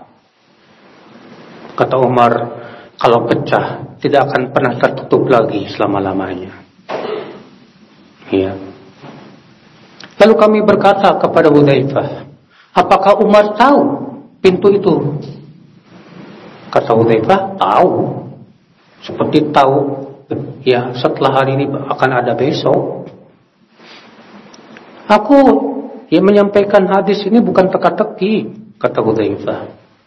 Speaker 2: Kata Umar, kalau pecah tidak akan pernah tertutup lagi selama-lamanya. Ya. Lalu kami berkata kepada Hudzaifah, apakah Umar tahu pintu itu? Kata Hudzaifah, tahu. Seperti tahu, ya setelah hari ini akan ada besok. Aku yang menyampaikan hadis ini bukan teka-teki, kata Hudzaifah.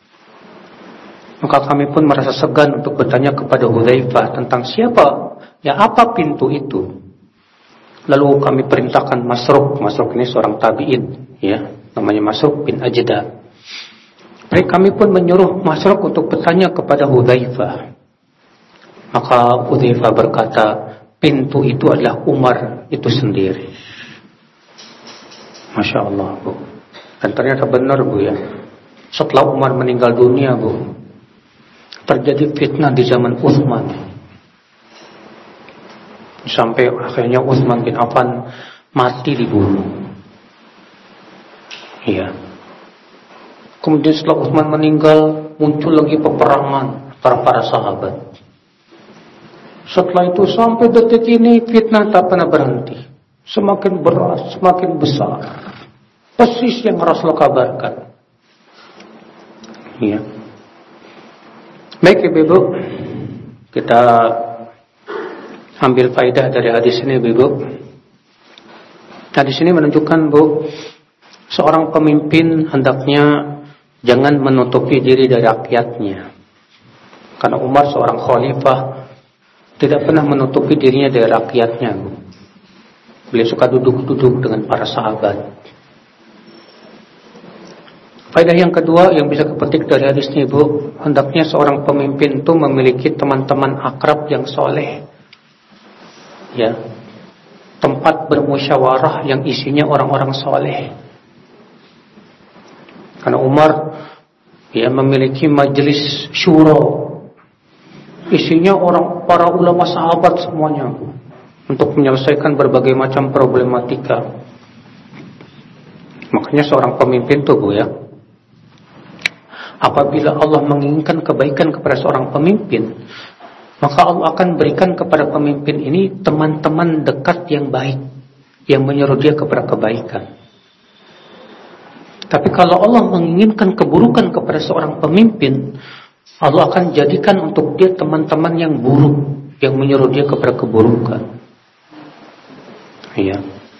Speaker 2: Maka kami pun merasa segan untuk bertanya kepada Hudzaifah tentang siapa, ya apa pintu itu. Lalu kami perintahkan Masruq, Masruq ini seorang tabi'in, ya, namanya Masruq bin Ajda. Baik, kami pun menyuruh Masruq untuk bertanya kepada Hudzaifah. Maka Hudzaifah berkata, pintu itu adalah Umar itu sendiri. Masya Allah, Bu. Dan ternyata benar, Bu, ya. Setelah Umar meninggal dunia, Bu, terjadi fitnah di zaman Utsman. Sampai akhirnya Utsman bin Affan mati dibunuh. Iya. Kemudian setelah Utsman meninggal, muncul lagi peperangan antara para sahabat. Setelah itu sampai detik ini fitnah tak pernah berhenti. Semakin berat, semakin besar. Persis yang Rasul kabarkan. Iya. Baik Ibu, kita ambil faedah dari hadis ini, Ibu. Hadis ini menunjukkan, Bu, seorang pemimpin hendaknya jangan menutupi diri dari rakyatnya. Karena Umar seorang khalifah tidak pernah menutupi dirinya dari rakyatnya, Bu. Beliau suka duduk-duduk dengan para sahabat. Faedah yang kedua yang bisa kepetik dari hadis ini, Bu, hendaknya seorang pemimpin itu memiliki teman-teman akrab yang soleh. Ya, tempat bermusyawarah yang isinya orang-orang soleh. Karena Umar ya memiliki majelis syura, isinya orang para ulama sahabat semuanya, untuk menyelesaikan berbagai macam problematika. Makanya seorang pemimpin itu, Bu, ya, apabila Allah menginginkan kebaikan kepada seorang pemimpin, maka Allah akan berikan kepada pemimpin ini teman-teman dekat yang baik, yang menyuruh dia kepada kebaikan. Tapi kalau Allah menginginkan keburukan kepada seorang pemimpin, Allah akan jadikan untuk dia teman-teman yang buruk, yang menyuruh dia kepada keburukan. Iya.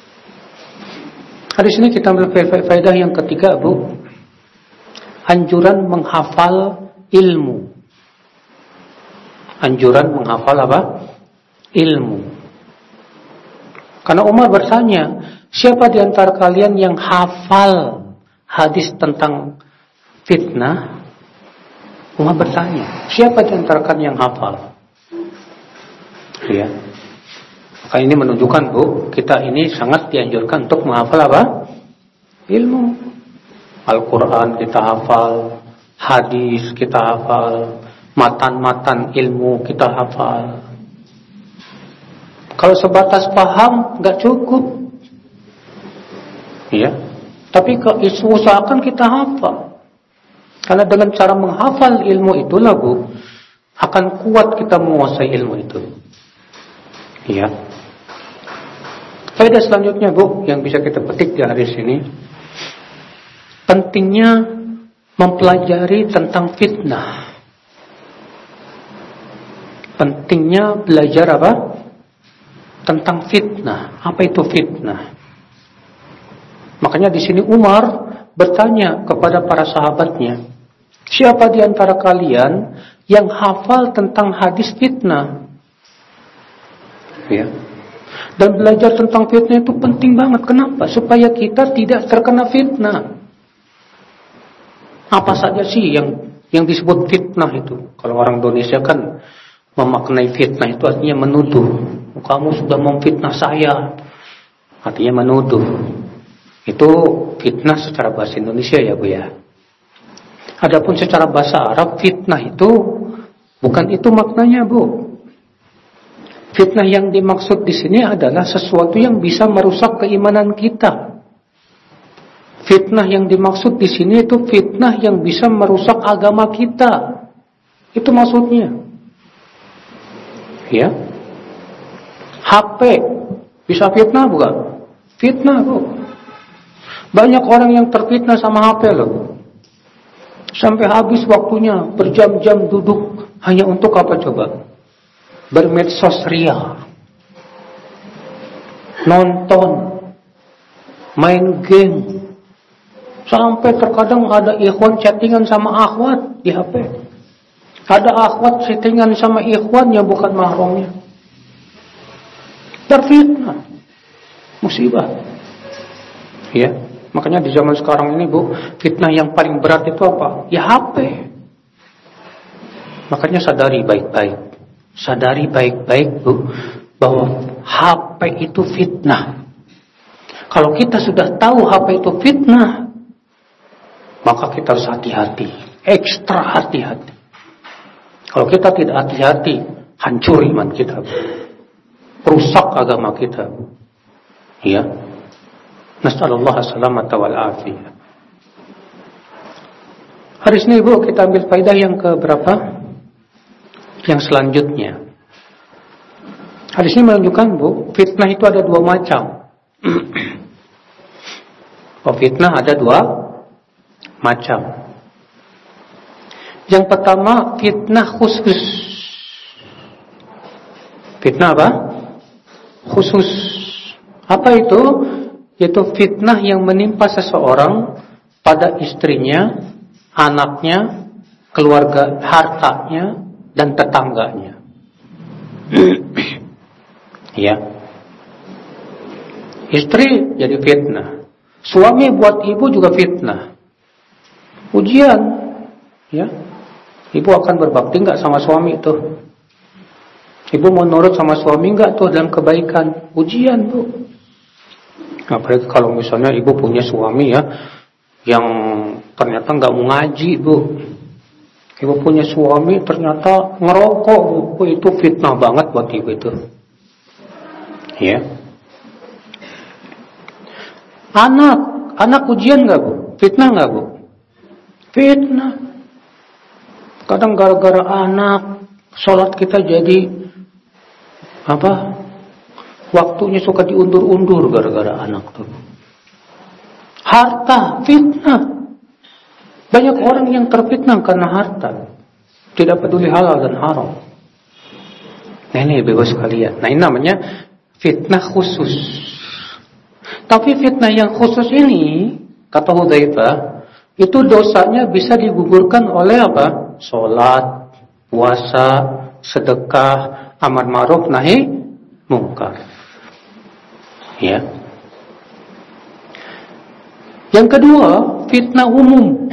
Speaker 2: Hadis ini kita ambil faedah yang ketiga, Bu. Anjuran menghafal ilmu. Anjuran menghafal apa? Ilmu. Karena Umar bertanya, siapa di antara kalian yang hafal hadis tentang fitnah? Umar bertanya, siapa di antara kalian yang hafal? Ya. Maka ini menunjukkan, Bu, kita ini sangat dianjurkan untuk menghafal apa? Ilmu. Al-Quran kita hafal, hadis kita hafal, matan-matan ilmu kita hafal. Kalau sebatas paham nggak cukup, ya. Tapi usahakan kita hafal, karena dengan cara menghafal ilmu itulah, Bu, akan kuat kita menguasai ilmu itu. Ya. Faedah selanjutnya, Bu, yang bisa kita petik di hadis ini, pentingnya mempelajari tentang fitnah. Pentingnya belajar apa? Tentang fitnah. Apa itu fitnah? Makanya di sini Umar bertanya kepada para sahabatnya, siapa di antara kalian yang hafal tentang hadis fitnah? Ya. Dan belajar tentang fitnah itu penting banget. Kenapa? Supaya kita tidak terkena fitnah. Apa saja sih yang yang disebut fitnah itu? Kalau orang Indonesia kan memaknai fitnah itu artinya menuduh. Kamu sudah memfitnah saya, artinya menuduh. Itu fitnah secara bahasa Indonesia, ya, Bu, ya. Adapun secara bahasa Arab, fitnah itu bukan itu maknanya, Bu. Fitnah yang dimaksud di sini adalah sesuatu yang bisa merusak keimanan kita. Fitnah yang dimaksud di sini itu fitnah yang bisa merusak agama kita. Itu maksudnya. Ya. H P bisa fitnah bukan? Fitnah, Bu. Banyak orang yang terfitnah sama H P loh. Sampai habis waktunya berjam-jam duduk hanya untuk apa coba? Bermedsos ria, nonton, main game. Sampai terkadang ada ikhwan chattingan sama akhwat di H P. Ada akhwat chattingan sama ikhwan yang bukan mahramnya. Terfitnah, musibah. Ya, makanya di zaman sekarang ini, Bu, fitnah yang paling berat itu apa? Ya H P. Makanya sadari baik-baik. Sadari baik-baik, Bu, bahwa H P itu fitnah. Kalau kita sudah tahu H P itu fitnah, maka kita harus hati-hati, ekstra hati-hati. Kalau kita tidak hati-hati, hancur iman kita, Bu. Rusak agama kita, Bu. Ya. Nasallallahu salamata wal afiyah. Hari ini, Bu, kita ambil faedah yang ke berapa? Yang selanjutnya. Hadis ini menunjukkan, Bu, fitnah itu ada dua macam. Oh, fitnah ada dua macam. Yang pertama, fitnah khusus. Fitnah apa? Khusus. Apa itu? Yaitu fitnah yang menimpa seseorang pada istrinya, anaknya, keluarga, hartanya, dan tetangganya. Ya. Istri jadi fitnah. Suami buat ibu juga fitnah. Ujian. Ya. Ibu akan berbakti enggak sama suami itu? Ibu mau nurut sama suami enggak tuh dalam kebaikan? Ujian, Bu. Apalagi kalau misalnya ibu punya suami ya yang ternyata enggak mau ngaji, Bu. Ibu punya suami ternyata ngerokok, Bu. Itu fitnah banget buat ibu itu. Ya. Anak, anak ujian enggak, Bu? Fitnah enggak, Bu? Fitnah. Kadang gara-gara anak sholat kita jadi apa? Waktunya suka diundur-undur gara-gara anak tuh. Harta, fitnah. Banyak orang yang terfitnah karena harta. Tidak peduli halal dan haram. Nah ini bebas sekalian. Nah ini namanya fitnah khusus. Tapi fitnah yang khusus ini, kata Hudzaifah, itu dosanya bisa digugurkan oleh apa? Sholat, puasa, sedekah, amar ma'ruf nahi mungkar. Ya. Yang kedua, fitnah umum.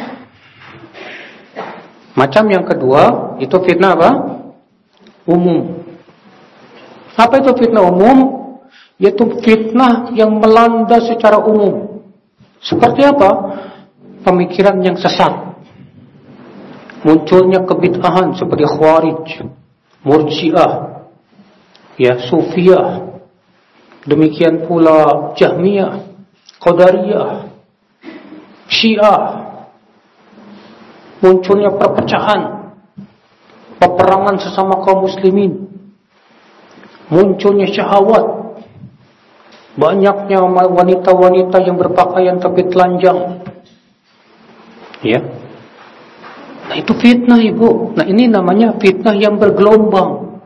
Speaker 2: Macam yang kedua, itu fitnah apa? Umum. Apa itu fitnah umum? Yaitu fitnah yang melanda secara umum. Seperti apa? Pemikiran yang sesat. Munculnya kebid'ahan seperti Khawarij, Murji'ah, ya, Sufiyah. Demikian pula Jahmiyah, Qadariyah, Syiah. Munculnya perpecahan, peperangan sesama kaum muslimin. Munculnya syahwat. Banyaknya wanita-wanita yang berpakaian tapi telanjang. Ya. Nah itu fitnah, Ibu. Nah ini namanya fitnah yang bergelombang.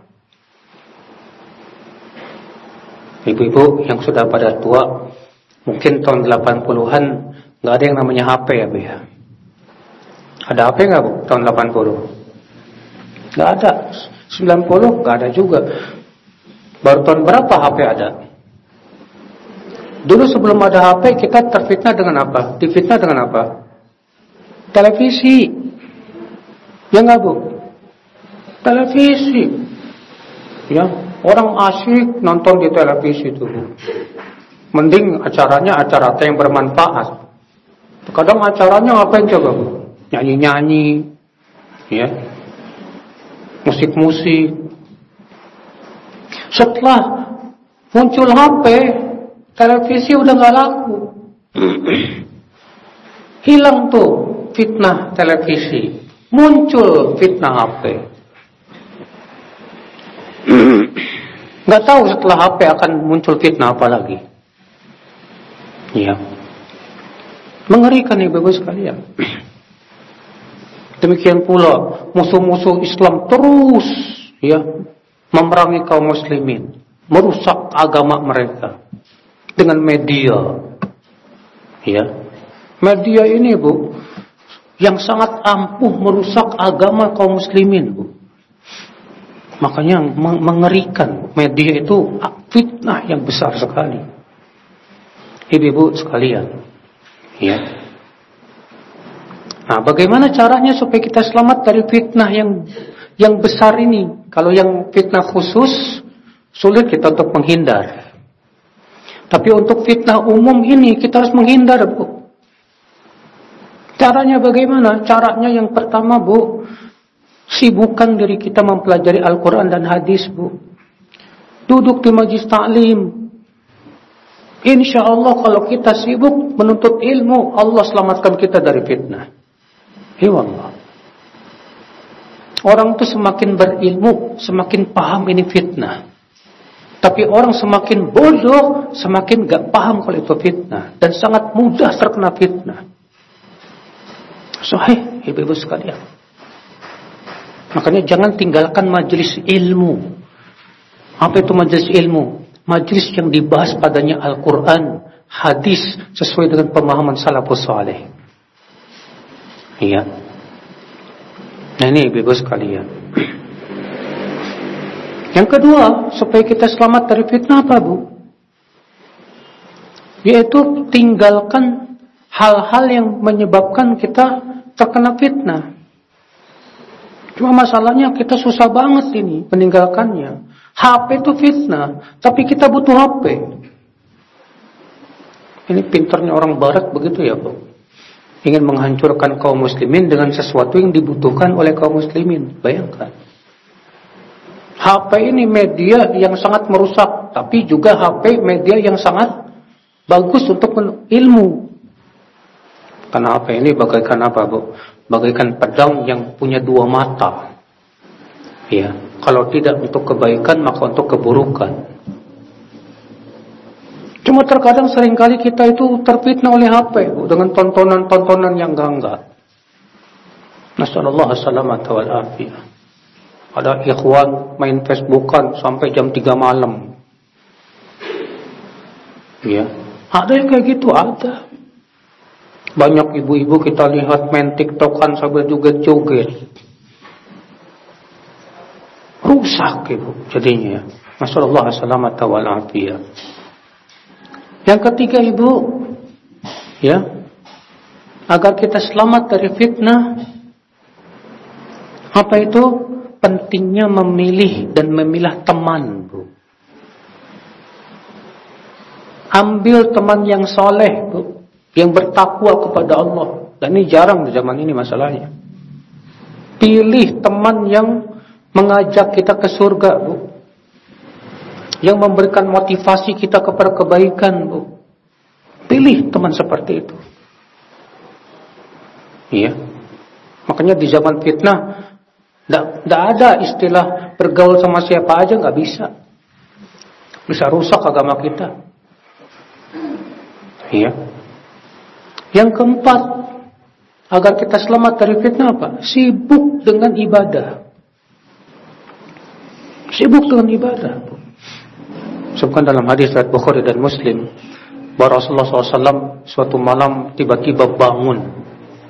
Speaker 2: Ibu-ibu yang sudah pada tua, mungkin tahun delapan puluhan gak ada yang namanya H P ya, Bu ya. Ada H P gak, Bu, tahun delapan puluh? Gak ada. sembilan puluh gak ada juga. Baru tahun berapa H P ada? Dulu sebelum ada H P kita terfitnah dengan apa? Difitnah dengan apa? Televisi. Ya enggak, Bu? Televisi. Ya, orang asyik nonton di televisi itu, Bu. Mending acaranya acara yang bermanfaat. Kadang acaranya ngapain coba, Bu? nyanyi-nyanyi, ya, musik-musik. Setelah muncul H P, televisi udah nggak laku. Hilang tuh fitnah televisi, muncul fitnah H P. Nggak tahu setelah H P akan muncul fitnah apa lagi. Ya, mengerikan ibu-ibu sekalian. Demikian pula musuh-musuh Islam terus, ya, memerangi kaum muslimin, merusak agama mereka dengan media. Ya, media ini, Bu, yang sangat ampuh merusak agama kaum muslimin, Bu. Makanya mengerikan, media itu fitnah yang besar sekali. Ibu-ibu sekalian, ya. Nah, bagaimana caranya supaya kita selamat dari fitnah yang yang besar ini? Kalau yang fitnah khusus sulit kita untuk menghindar. Tapi untuk fitnah umum ini kita harus menghindar, Bu. Caranya bagaimana? Caranya yang pertama, Bu, sibukkan diri kita mempelajari Al-Quran dan hadis, Bu. Duduk di majlis ta'lim. Insya Allah kalau kita sibuk menuntut ilmu, Allah selamatkan kita dari fitnah. Ya Allah. Orang itu semakin berilmu, semakin paham ini fitnah. Tapi orang semakin bodoh, semakin gak paham kalau itu fitnah. Dan sangat mudah terkena fitnah. Sahih, ibu-ibu sekalian. Makanya jangan tinggalkan majelis ilmu. Apa itu majelis ilmu? Majelis yang dibahas padanya Al-Quran, hadis sesuai dengan pemahaman salafus saleh. Iya. Nah ini ibu-ibu sekalian. Yang kedua, supaya kita selamat dari fitnah apa, Bu? Yaitu tinggalkan hal-hal yang menyebabkan kita terkena fitnah. Cuma masalahnya kita susah banget ini meninggalkannya. H P itu fitnah, tapi kita butuh H P. Ini pintarnya orang barat begitu ya, Bu. Ingin menghancurkan kaum muslimin dengan sesuatu yang dibutuhkan oleh kaum muslimin. Bayangkan. H P ini media yang sangat merusak, tapi juga H P media yang sangat bagus untuk ilmu. Karena H P ini bagaikan apa, Bu? Bagaikan pedang yang punya dua mata. Ya, kalau tidak untuk kebaikan maka untuk keburukan. Cuma terkadang seringkali kita itu terfitnah oleh H P, Bu, dengan tontonan-tontonan yang enggak-enggak. Nasallallahu salamata wal afiyah. Ada ikhwan main Facebookan sampai jam tiga malam. Ya, ada yang kayak gitu, ada. Banyak ibu-ibu kita lihat main TikTokan sambil joget-joget. Rusak, Ibu, jadinya. Nasallallahu salamata wal afiyah. Yang ketiga, Ibu, ya, agar kita selamat dari fitnah, apa itu? Pentingnya memilih dan memilah teman, Bu. Ambil teman yang soleh, Bu, yang bertakwa kepada Allah. Dan ini jarang di zaman ini masalahnya. Pilih teman yang mengajak kita ke surga, Bu. Yang memberikan motivasi kita kepada kebaikan, Bu. Pilih teman seperti itu. Iya. Makanya di zaman fitnah tidak ada istilah bergaul sama siapa aja, nggak bisa. Bisa rusak agama kita. Iya. Yang keempat, agar kita selamat dari fitnah apa? Sibuk dengan ibadah. Sibuk dengan ibadah. Sebutkan dalam hadis riwayat Bukhari dan Muslim, bahwa Rasulullah shallallahu alaihi wasallam suatu malam tiba-tiba bangun.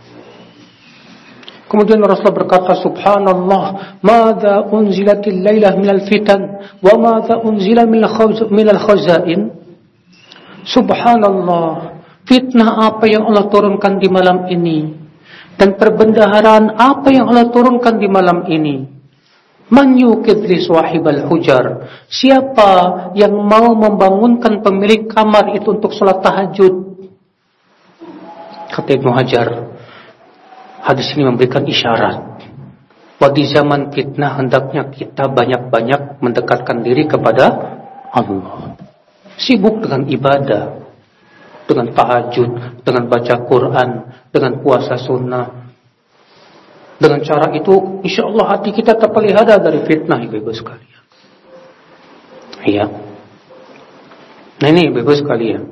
Speaker 2: Kemudian Rasulullah berkata, Subhanallah, madza unzilatil lailah minal fitan, wa madza unzila minal khazain. Subhanallah, fitnah apa yang Allah turunkan di malam ini, dan perbendaharaan apa yang Allah turunkan di malam ini. Man yuqid li sahibal hujar, siapa yang mau membangunkan pemilik kamar itu untuk salat tahajud? Kata Ibnu Hajar, Hadis ini memberikan isyarat bahwa di zaman fitnah hendaknya kita banyak-banyak mendekatkan diri kepada Allah. Sibuk dengan ibadah, dengan tahajud, dengan baca Quran, dengan puasa sunnah. Dengan cara itu, insya Allah hati kita terpelihara dari fitnah, ibu-ibu sekalian. Iya. Nah ini ibu-ibu sekalian.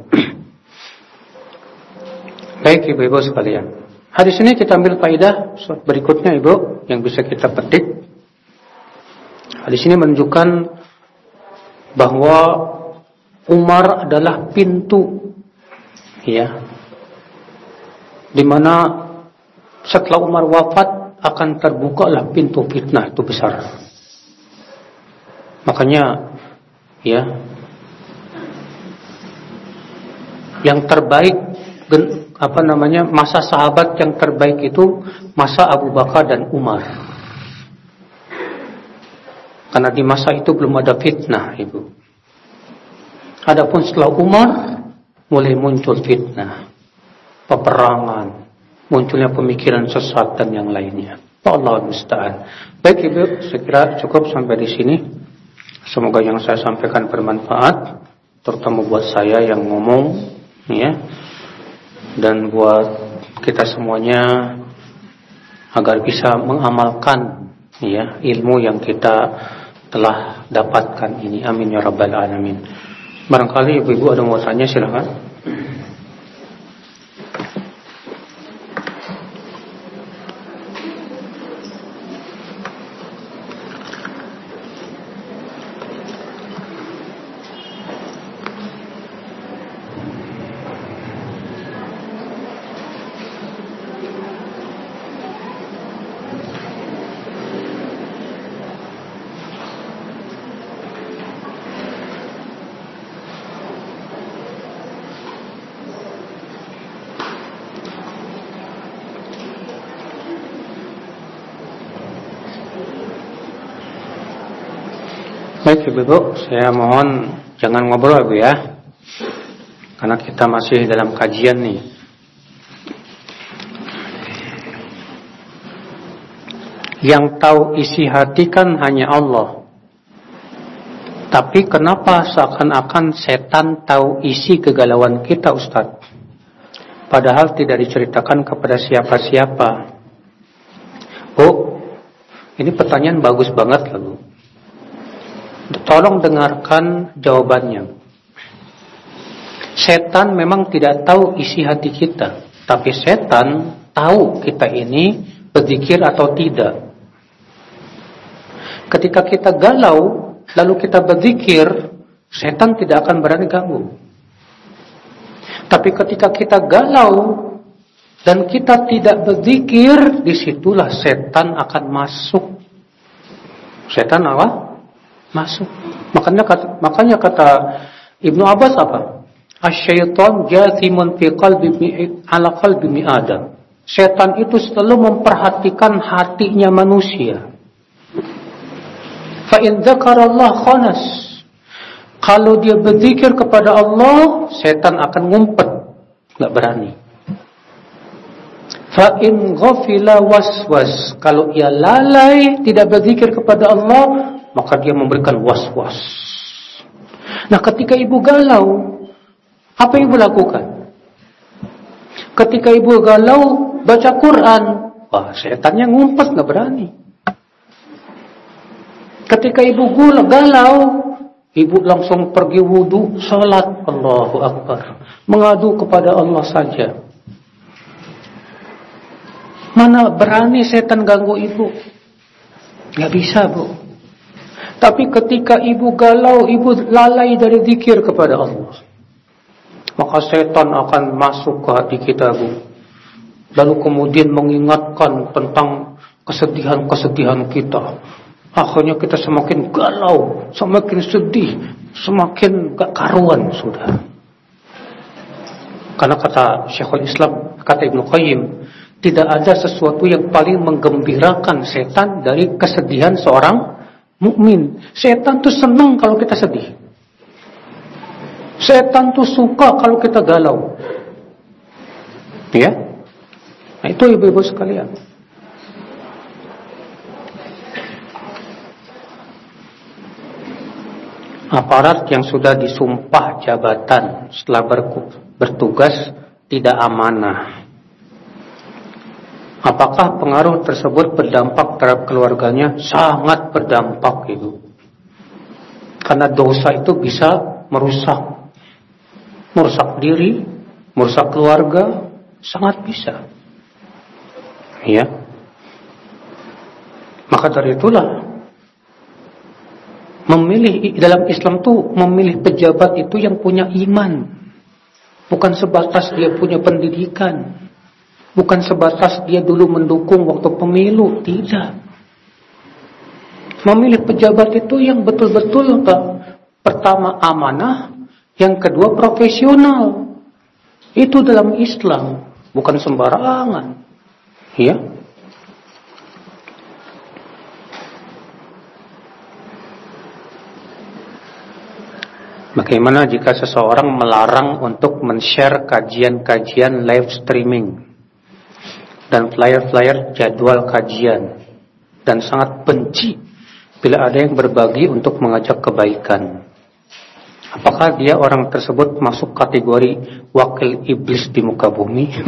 Speaker 2: Baik ibu-ibu sekalian. Hadis ini kita ambil faedah berikutnya ibu yang bisa kita petik. Hadis ini menunjukkan bahwa Umar adalah pintu, ya, di mana setelah Umar wafat akan terbukalah pintu fitnah itu besar. Makanya, ya, yang terbaik, apa namanya, masa sahabat yang terbaik itu masa Abu Bakar dan Umar. Karena di masa itu belum ada fitnah, ibu. Adapun setelah Umar mulai muncul fitnah, peperangan, munculnya pemikiran sesat dan yang lainnya. Allah musta'an. Baik ibu, saya kira cukup sampai di sini. Semoga yang saya sampaikan bermanfaat, terutama buat saya yang ngomong, ya. Dan buat kita semuanya agar bisa mengamalkan, ya, ilmu yang kita telah dapatkan ini. Amin ya rabbal alamin. Barangkali ibu-ibu ada mau tanya, silakan. Baik ibu-ibu, saya mohon jangan ngobrol ibu ya, karena kita masih dalam kajian nih. Yang tahu isi hati kan hanya Allah. Tapi kenapa seakan-akan setan tahu isi kegalauan kita, Ustaz? Padahal tidak diceritakan kepada siapa-siapa. Oh, ini pertanyaan bagus banget loh. Tolong dengarkan jawabannya. Setan memang tidak tahu isi hati kita, tapi setan tahu kita ini berzikir atau tidak. Ketika kita galau, lalu kita berzikir, setan tidak akan berani ganggu. Tapi ketika kita galau dan kita tidak berzikir, disitulah setan akan masuk. Setan apa? Masuk. Makanya kata, makanya kata Ibnu Abbas apa? Asy-syaitan jathimun fi qalbi ala qalbi mi Adam. Setan itu selalu memperhatikan hatinya manusia. Fa in dzakarallah khanas. Kalau dia berzikir kepada Allah, setan akan ngumpet, enggak berani. Fa in ghafila waswas. Kalau ia lalai tidak berzikir kepada Allah, maka dia memberikan was-was. Nah, ketika ibu galau, apa ibu lakukan? Ketika ibu galau, baca Quran, wah, setannya ngumpet, nggak berani. Ketika ibu galau, ibu langsung pergi wudu, salat, Allahu Akbar, mengadu kepada Allah saja. Mana berani setan ganggu ibu? Nggak bisa, bu. Tapi ketika ibu galau, ibu lalai dari zikir kepada Allah, maka setan akan masuk ke hati kita, bu. Lalu kemudian mengingatkan tentang kesedihan-kesedihan kita. Akhirnya kita semakin galau, semakin sedih, semakin gak karuan sudah. Karena kata Syekhul Islam, kata Ibnu Qayyim, tidak ada sesuatu yang paling menggembirakan setan dari kesedihan seorang mukmin. Setan tuh senang kalau kita sedih. Setan tuh suka kalau kita galau. Ya? Nah, itu ibu-ibu sekalian. Aparat yang sudah disumpah jabatan setelah bertugas tidak amanah. Apakah pengaruh tersebut berdampak terhadap keluarganya? Sangat berdampak itu. Karena dosa itu bisa merusak. Merusak diri, merusak keluarga, sangat bisa. Ya. Maka dari itulah memilih dalam Islam tuh memilih pejabat itu yang punya iman. Bukan sebatas dia punya pendidikan. Bukan sebatas dia dulu mendukung waktu pemilu, tidak. Memilih pejabat itu yang betul-betul pertama amanah, yang kedua profesional. Itu dalam Islam, bukan sembarangan. Ya. Bagaimana jika seseorang melarang untuk men-share kajian-kajian live streaming dan flyer-flyer jadwal kajian, dan sangat benci bila ada yang berbagi untuk mengajak kebaikan? Apakah dia orang tersebut masuk kategori wakil iblis di muka bumi?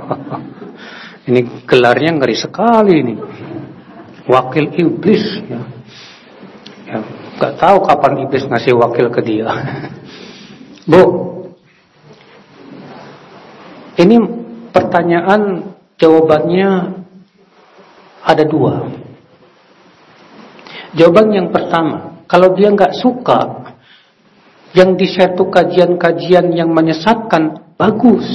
Speaker 2: Ini gelarnya ngeri sekali ini. Wakil iblis ya. Ya, gak tahu kapan iblis ngasih wakil ke dia. Bu, ini pertanyaan jawabannya ada dua. Jawaban yang pertama, kalau dia gak suka yang di-share tuh kajian-kajian yang menyesatkan, bagus.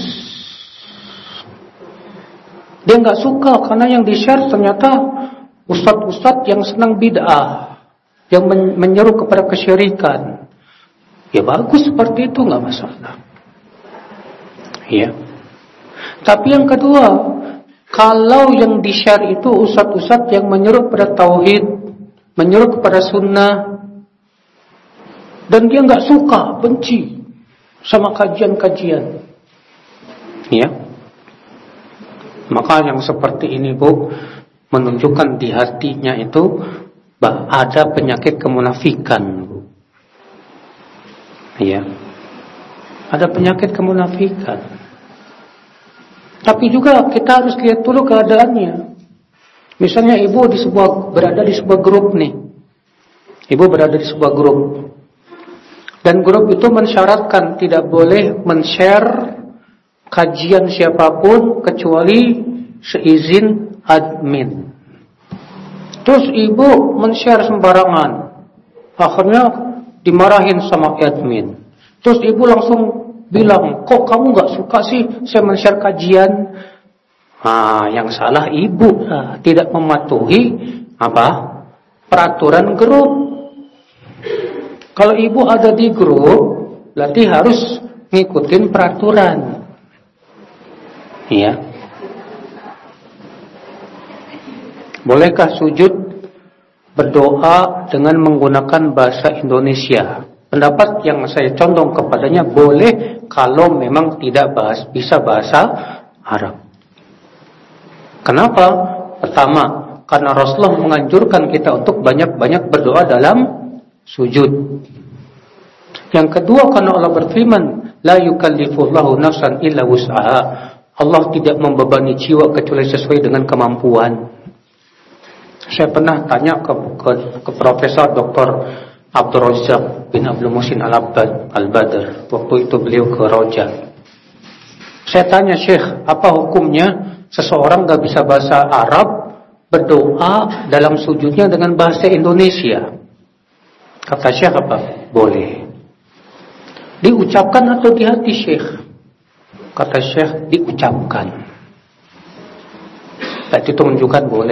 Speaker 2: Dia gak suka karena yang di-share ternyata ustadz-ustadz yang senang bid'ah, yang menyeru kepada kesyirikan. Ya bagus seperti itu, gak masalah. Ya. Tapi yang kedua, kalau yang di-share itu ustadz-ustadz yang menyeru kepada tauhid, menyeru kepada sunnah, dan dia gak suka, benci sama kajian-kajian, ya, maka yang seperti ini, Bu, menunjukkan di hatinya itu ada penyakit kemunafikan, Bu. Ya, ada penyakit kemunafikan. Tapi juga kita harus lihat dulu keadaannya. Misalnya ibu di sebuah berada di sebuah grup nih, ibu berada di sebuah grup, dan grup itu mensyaratkan tidak boleh men-share kajian siapapun kecuali seizin admin. Terus ibu men-share sembarangan, akhirnya dimarahin sama admin. Terus ibu langsung bilang, kok kamu gak suka sih saya men-share kajian? Nah, yang salah ibu lah, tidak mematuhi apa? Peraturan grup. Kalau ibu ada di grup, berarti harus ngikutin peraturan. Iya. Bolehkah sujud berdoa dengan menggunakan bahasa Indonesia? Pendapat yang saya condong kepadanya boleh kalau memang tidak bahas, bisa bahasa Arab. Kenapa? Pertama, karena Rasulullah menganjurkan kita untuk banyak-banyak berdoa dalam sujud. Yang kedua, karena Allah berfirman, la yukallifullahu nafsan illa wus'aha. Allah tidak membebani jiwa kecuali sesuai dengan kemampuan. Saya pernah tanya ke, ke, ke Profesor Doktor Abdul Razak bin Abdul Muhsin Al-Badr. Waktu itu beliau ke Roja. Saya tanya, Syekh, apa hukumnya seseorang gak bisa bahasa Arab berdoa dalam sujudnya dengan bahasa Indonesia? Kata Syekh apa? Boleh. Diucapkan atau di hati, Syekh? Kata Syekh, diucapkan. Berarti itu menunjukkan boleh.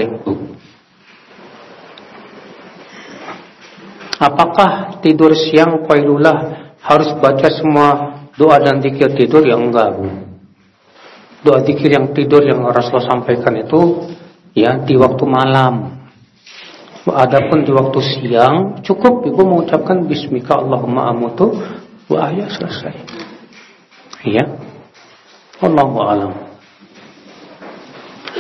Speaker 2: Apakah tidur siang qailulah harus baca semua doa dan zikir tidur? Ya enggak, Bu. Doa zikir yang tidur yang Rasulullah sampaikan itu ya di waktu malam. Adapun di waktu siang cukup ibu mengucapkan bismika Allahumma amutu wa ahya, selesai. Iya. Wallahu a'lam.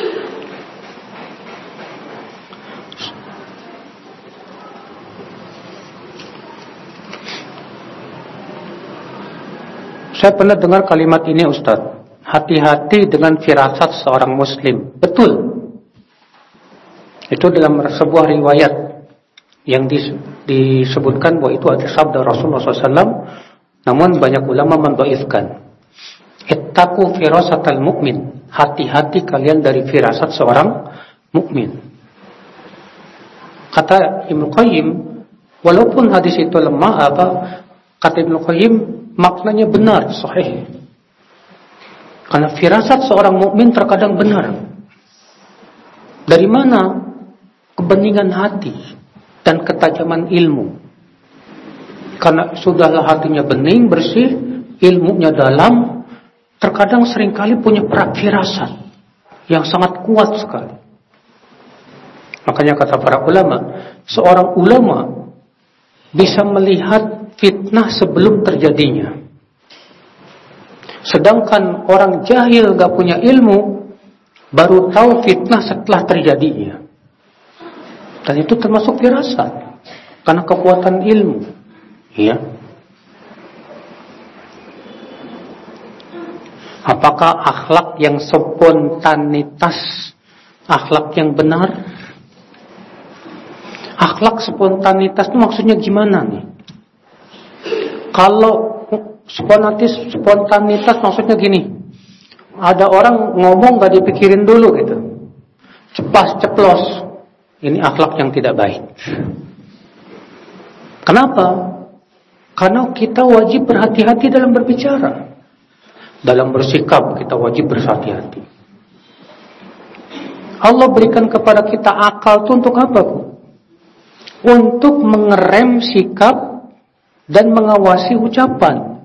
Speaker 2: Saya pernah dengar kalimat ini, Ustaz. Hati-hati dengan firasat seorang muslim. Betul. Itu dalam sebuah riwayat yang disebutkan bahwa itu ada sabda Rasulullah shallallahu alaihi wasallam. Namun banyak ulama mendhaifkan. Ittaqu firasatal mu'min. Hati-hati kalian dari firasat seorang mukmin. Kata Ibnu Qayyim, walaupun hadis itu lemah, apa kata Ibnu Qayyim, maknanya benar, sahih. Karena firasat seorang mukmin terkadang benar. Dari mana? Kebeningan hati dan ketajaman ilmu. Karena sudahlah hatinya bening, bersih, ilmunya dalam, terkadang seringkali punya firasat yang sangat kuat sekali. Makanya kata para ulama, seorang ulama bisa melihat fitnah sebelum terjadinya. Sedangkan orang jahil gak punya ilmu baru tahu fitnah setelah terjadinya. Dan itu termasuk firasat karena kekuatan ilmu. Ya. Apakah akhlak yang spontanitas akhlak yang benar? Akhlak spontanitas itu maksudnya gimana nih? Kalau spontanitas spontanitas maksudnya gini. Ada orang ngomong gak dipikirin dulu gitu. Cepat ceplos. Ini akhlak yang tidak baik. Kenapa? Karena kita wajib berhati-hati dalam berbicara. Dalam bersikap kita wajib berhati-hati. Allah berikan kepada kita akal itu untuk apa, Bu? Untuk mengerem sikap dan mengawasi ucapan.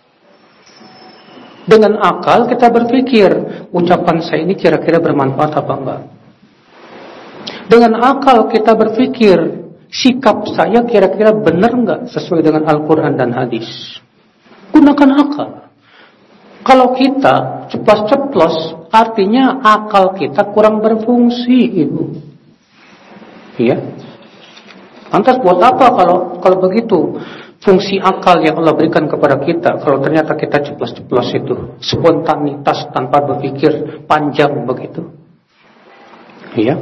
Speaker 2: Dengan akal kita berpikir, ucapan saya ini kira-kira bermanfaat apa enggak? Dengan akal kita berpikir, sikap saya kira-kira benar enggak sesuai dengan Al-Quran dan hadis. Gunakan akal. Kalau kita ceplos-ceplos, artinya akal kita kurang berfungsi, Ibu. Iya. Lantas buat apa kalau kalau begitu? Fungsi akal yang Allah berikan kepada kita, kalau ternyata kita ceplos-ceplos itu, spontanitas tanpa berpikir panjang begitu. Iya.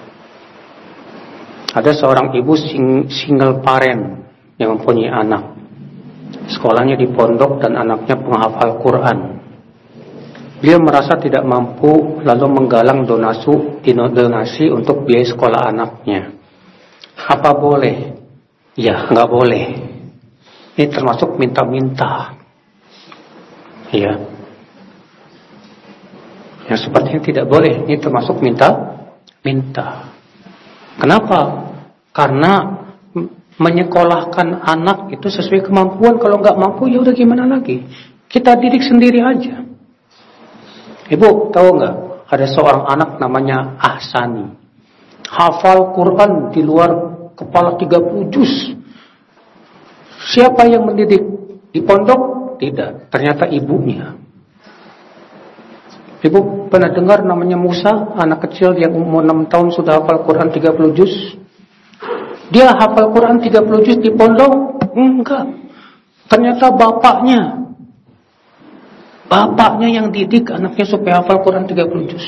Speaker 2: Ada seorang ibu sing, single parent yang mempunyai anak. Sekolahnya di pondok dan anaknya penghafal Quran. Dia merasa tidak mampu lalu menggalang donasi, donasi untuk biaya sekolah anaknya. Apa boleh? Ya, nggak boleh. Ini termasuk minta-minta. Ya. Yang sepertinya tidak boleh. Ini termasuk minta-minta. Kenapa? Karena menyekolahkan anak itu sesuai kemampuan. Kalau nggak mampu, ya udah gimana lagi? Kita didik sendiri aja. Ibu tahu nggak? Ada seorang anak namanya Ahsani. Hafal Quran di luar kepala tiga puluh juz. Siapa yang mendidik? Di pondok? Tidak. Ternyata ibunya. Ibu pernah dengar namanya Musa, anak kecil yang umur enam tahun sudah hafal Quran tiga puluh juz? Dia hafal Quran tiga puluh juz di pondok? Enggak. Ternyata bapaknya. Bapaknya yang didik anaknya supaya hafal Quran tiga puluh juz.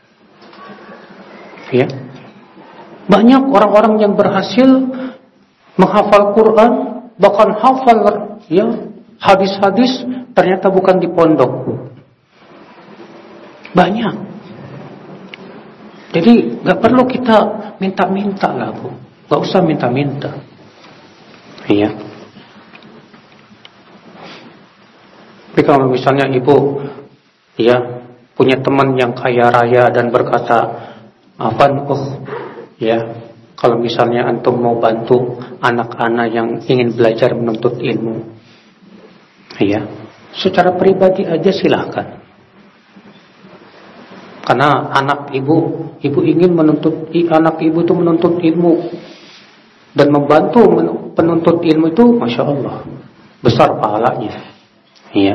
Speaker 2: Ya. Banyak orang-orang yang berhasil menghafal Quran, bahkan hafal ya hadis-hadis, ternyata bukan di pondok. Banyak. Jadi gak perlu kita minta-minta lah, Bu. Gak usah minta-minta. Iya. Tapi kalau misalnya ibu ya punya teman yang kaya raya dan berkata, apa oh ya, kalau misalnya antum mau bantu anak-anak yang ingin belajar menuntut ilmu, ya, secara pribadi aja silahkan. Karena anak ibu, ibu ingin menuntut, anak ibu itu menuntut ilmu dan membantu penuntut ilmu itu, masya Allah, besar pahalanya. Iya.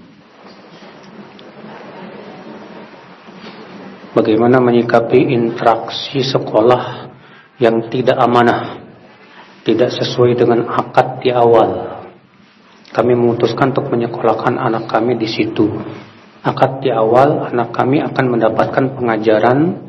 Speaker 2: Bagaimana menyikapi interaksi sekolah yang tidak amanah, tidak sesuai dengan akad di awal? kami memutuskan untuk menyekolahkan anak kami di situ. Akad di awal, anak kami akan mendapatkan pengajaran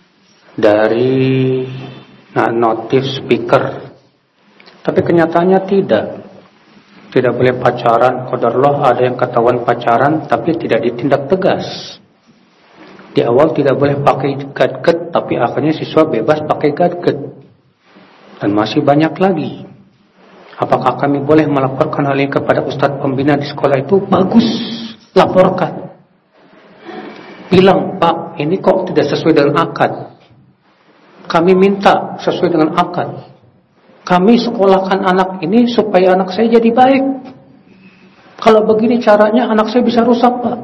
Speaker 2: dari nah, native speaker. Tapi kenyataannya tidak. Tidak boleh pacaran, qadarullah ada yang ketahuan pacaran tapi tidak ditindak tegas. Di awal tidak boleh pakai gadget, tapi akhirnya siswa bebas pakai gadget. Dan masih banyak lagi. Apakah kami boleh melaporkan hal ini kepada ustadz pembina di sekolah itu? Bagus, laporkan. Bilang, Pak, ini kok tidak sesuai dengan akad. Kami minta sesuai dengan akad. Kami sekolahkan anak ini supaya anak saya jadi baik. Kalau begini caranya anak saya bisa rusak, Pak.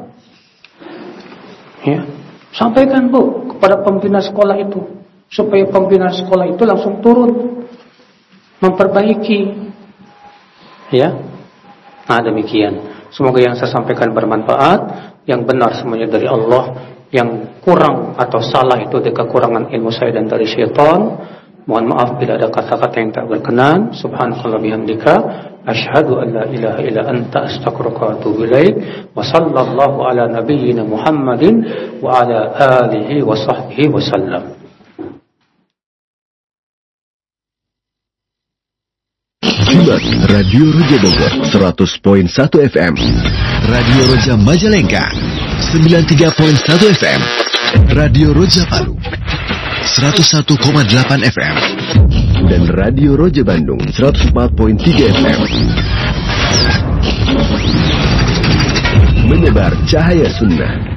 Speaker 2: Ya, sampaikan Bu kepada pembina sekolah itu, supaya pembina sekolah itu langsung turun memperbaiki. Ya, nah demikian. Semoga yang saya sampaikan bermanfaat, yang benar semuanya dari Allah, yang kurang atau salah itu dari kekurangan ilmu saya dan dari syaitan. Mohon maaf bila ada kata-kata yang tak berkenan. Subhanakallah bihamdika, asyhadu an la ilaha illa anta, astaghfiruka wa atubu ilaik. Wa sallallahu ala nabiyyina Muhammadin wa ala alihi wa sahbihi wasallam.
Speaker 1: Simak Radio Roja Bogor seratus koma satu F M, Radio Roja Majalengka sembilan puluh tiga koma satu F M, Radio Roja Palu seratus satu koma delapan F M, dan Radio Roja Bandung seratus empat koma tiga F M. Menyebar cahaya sunnah.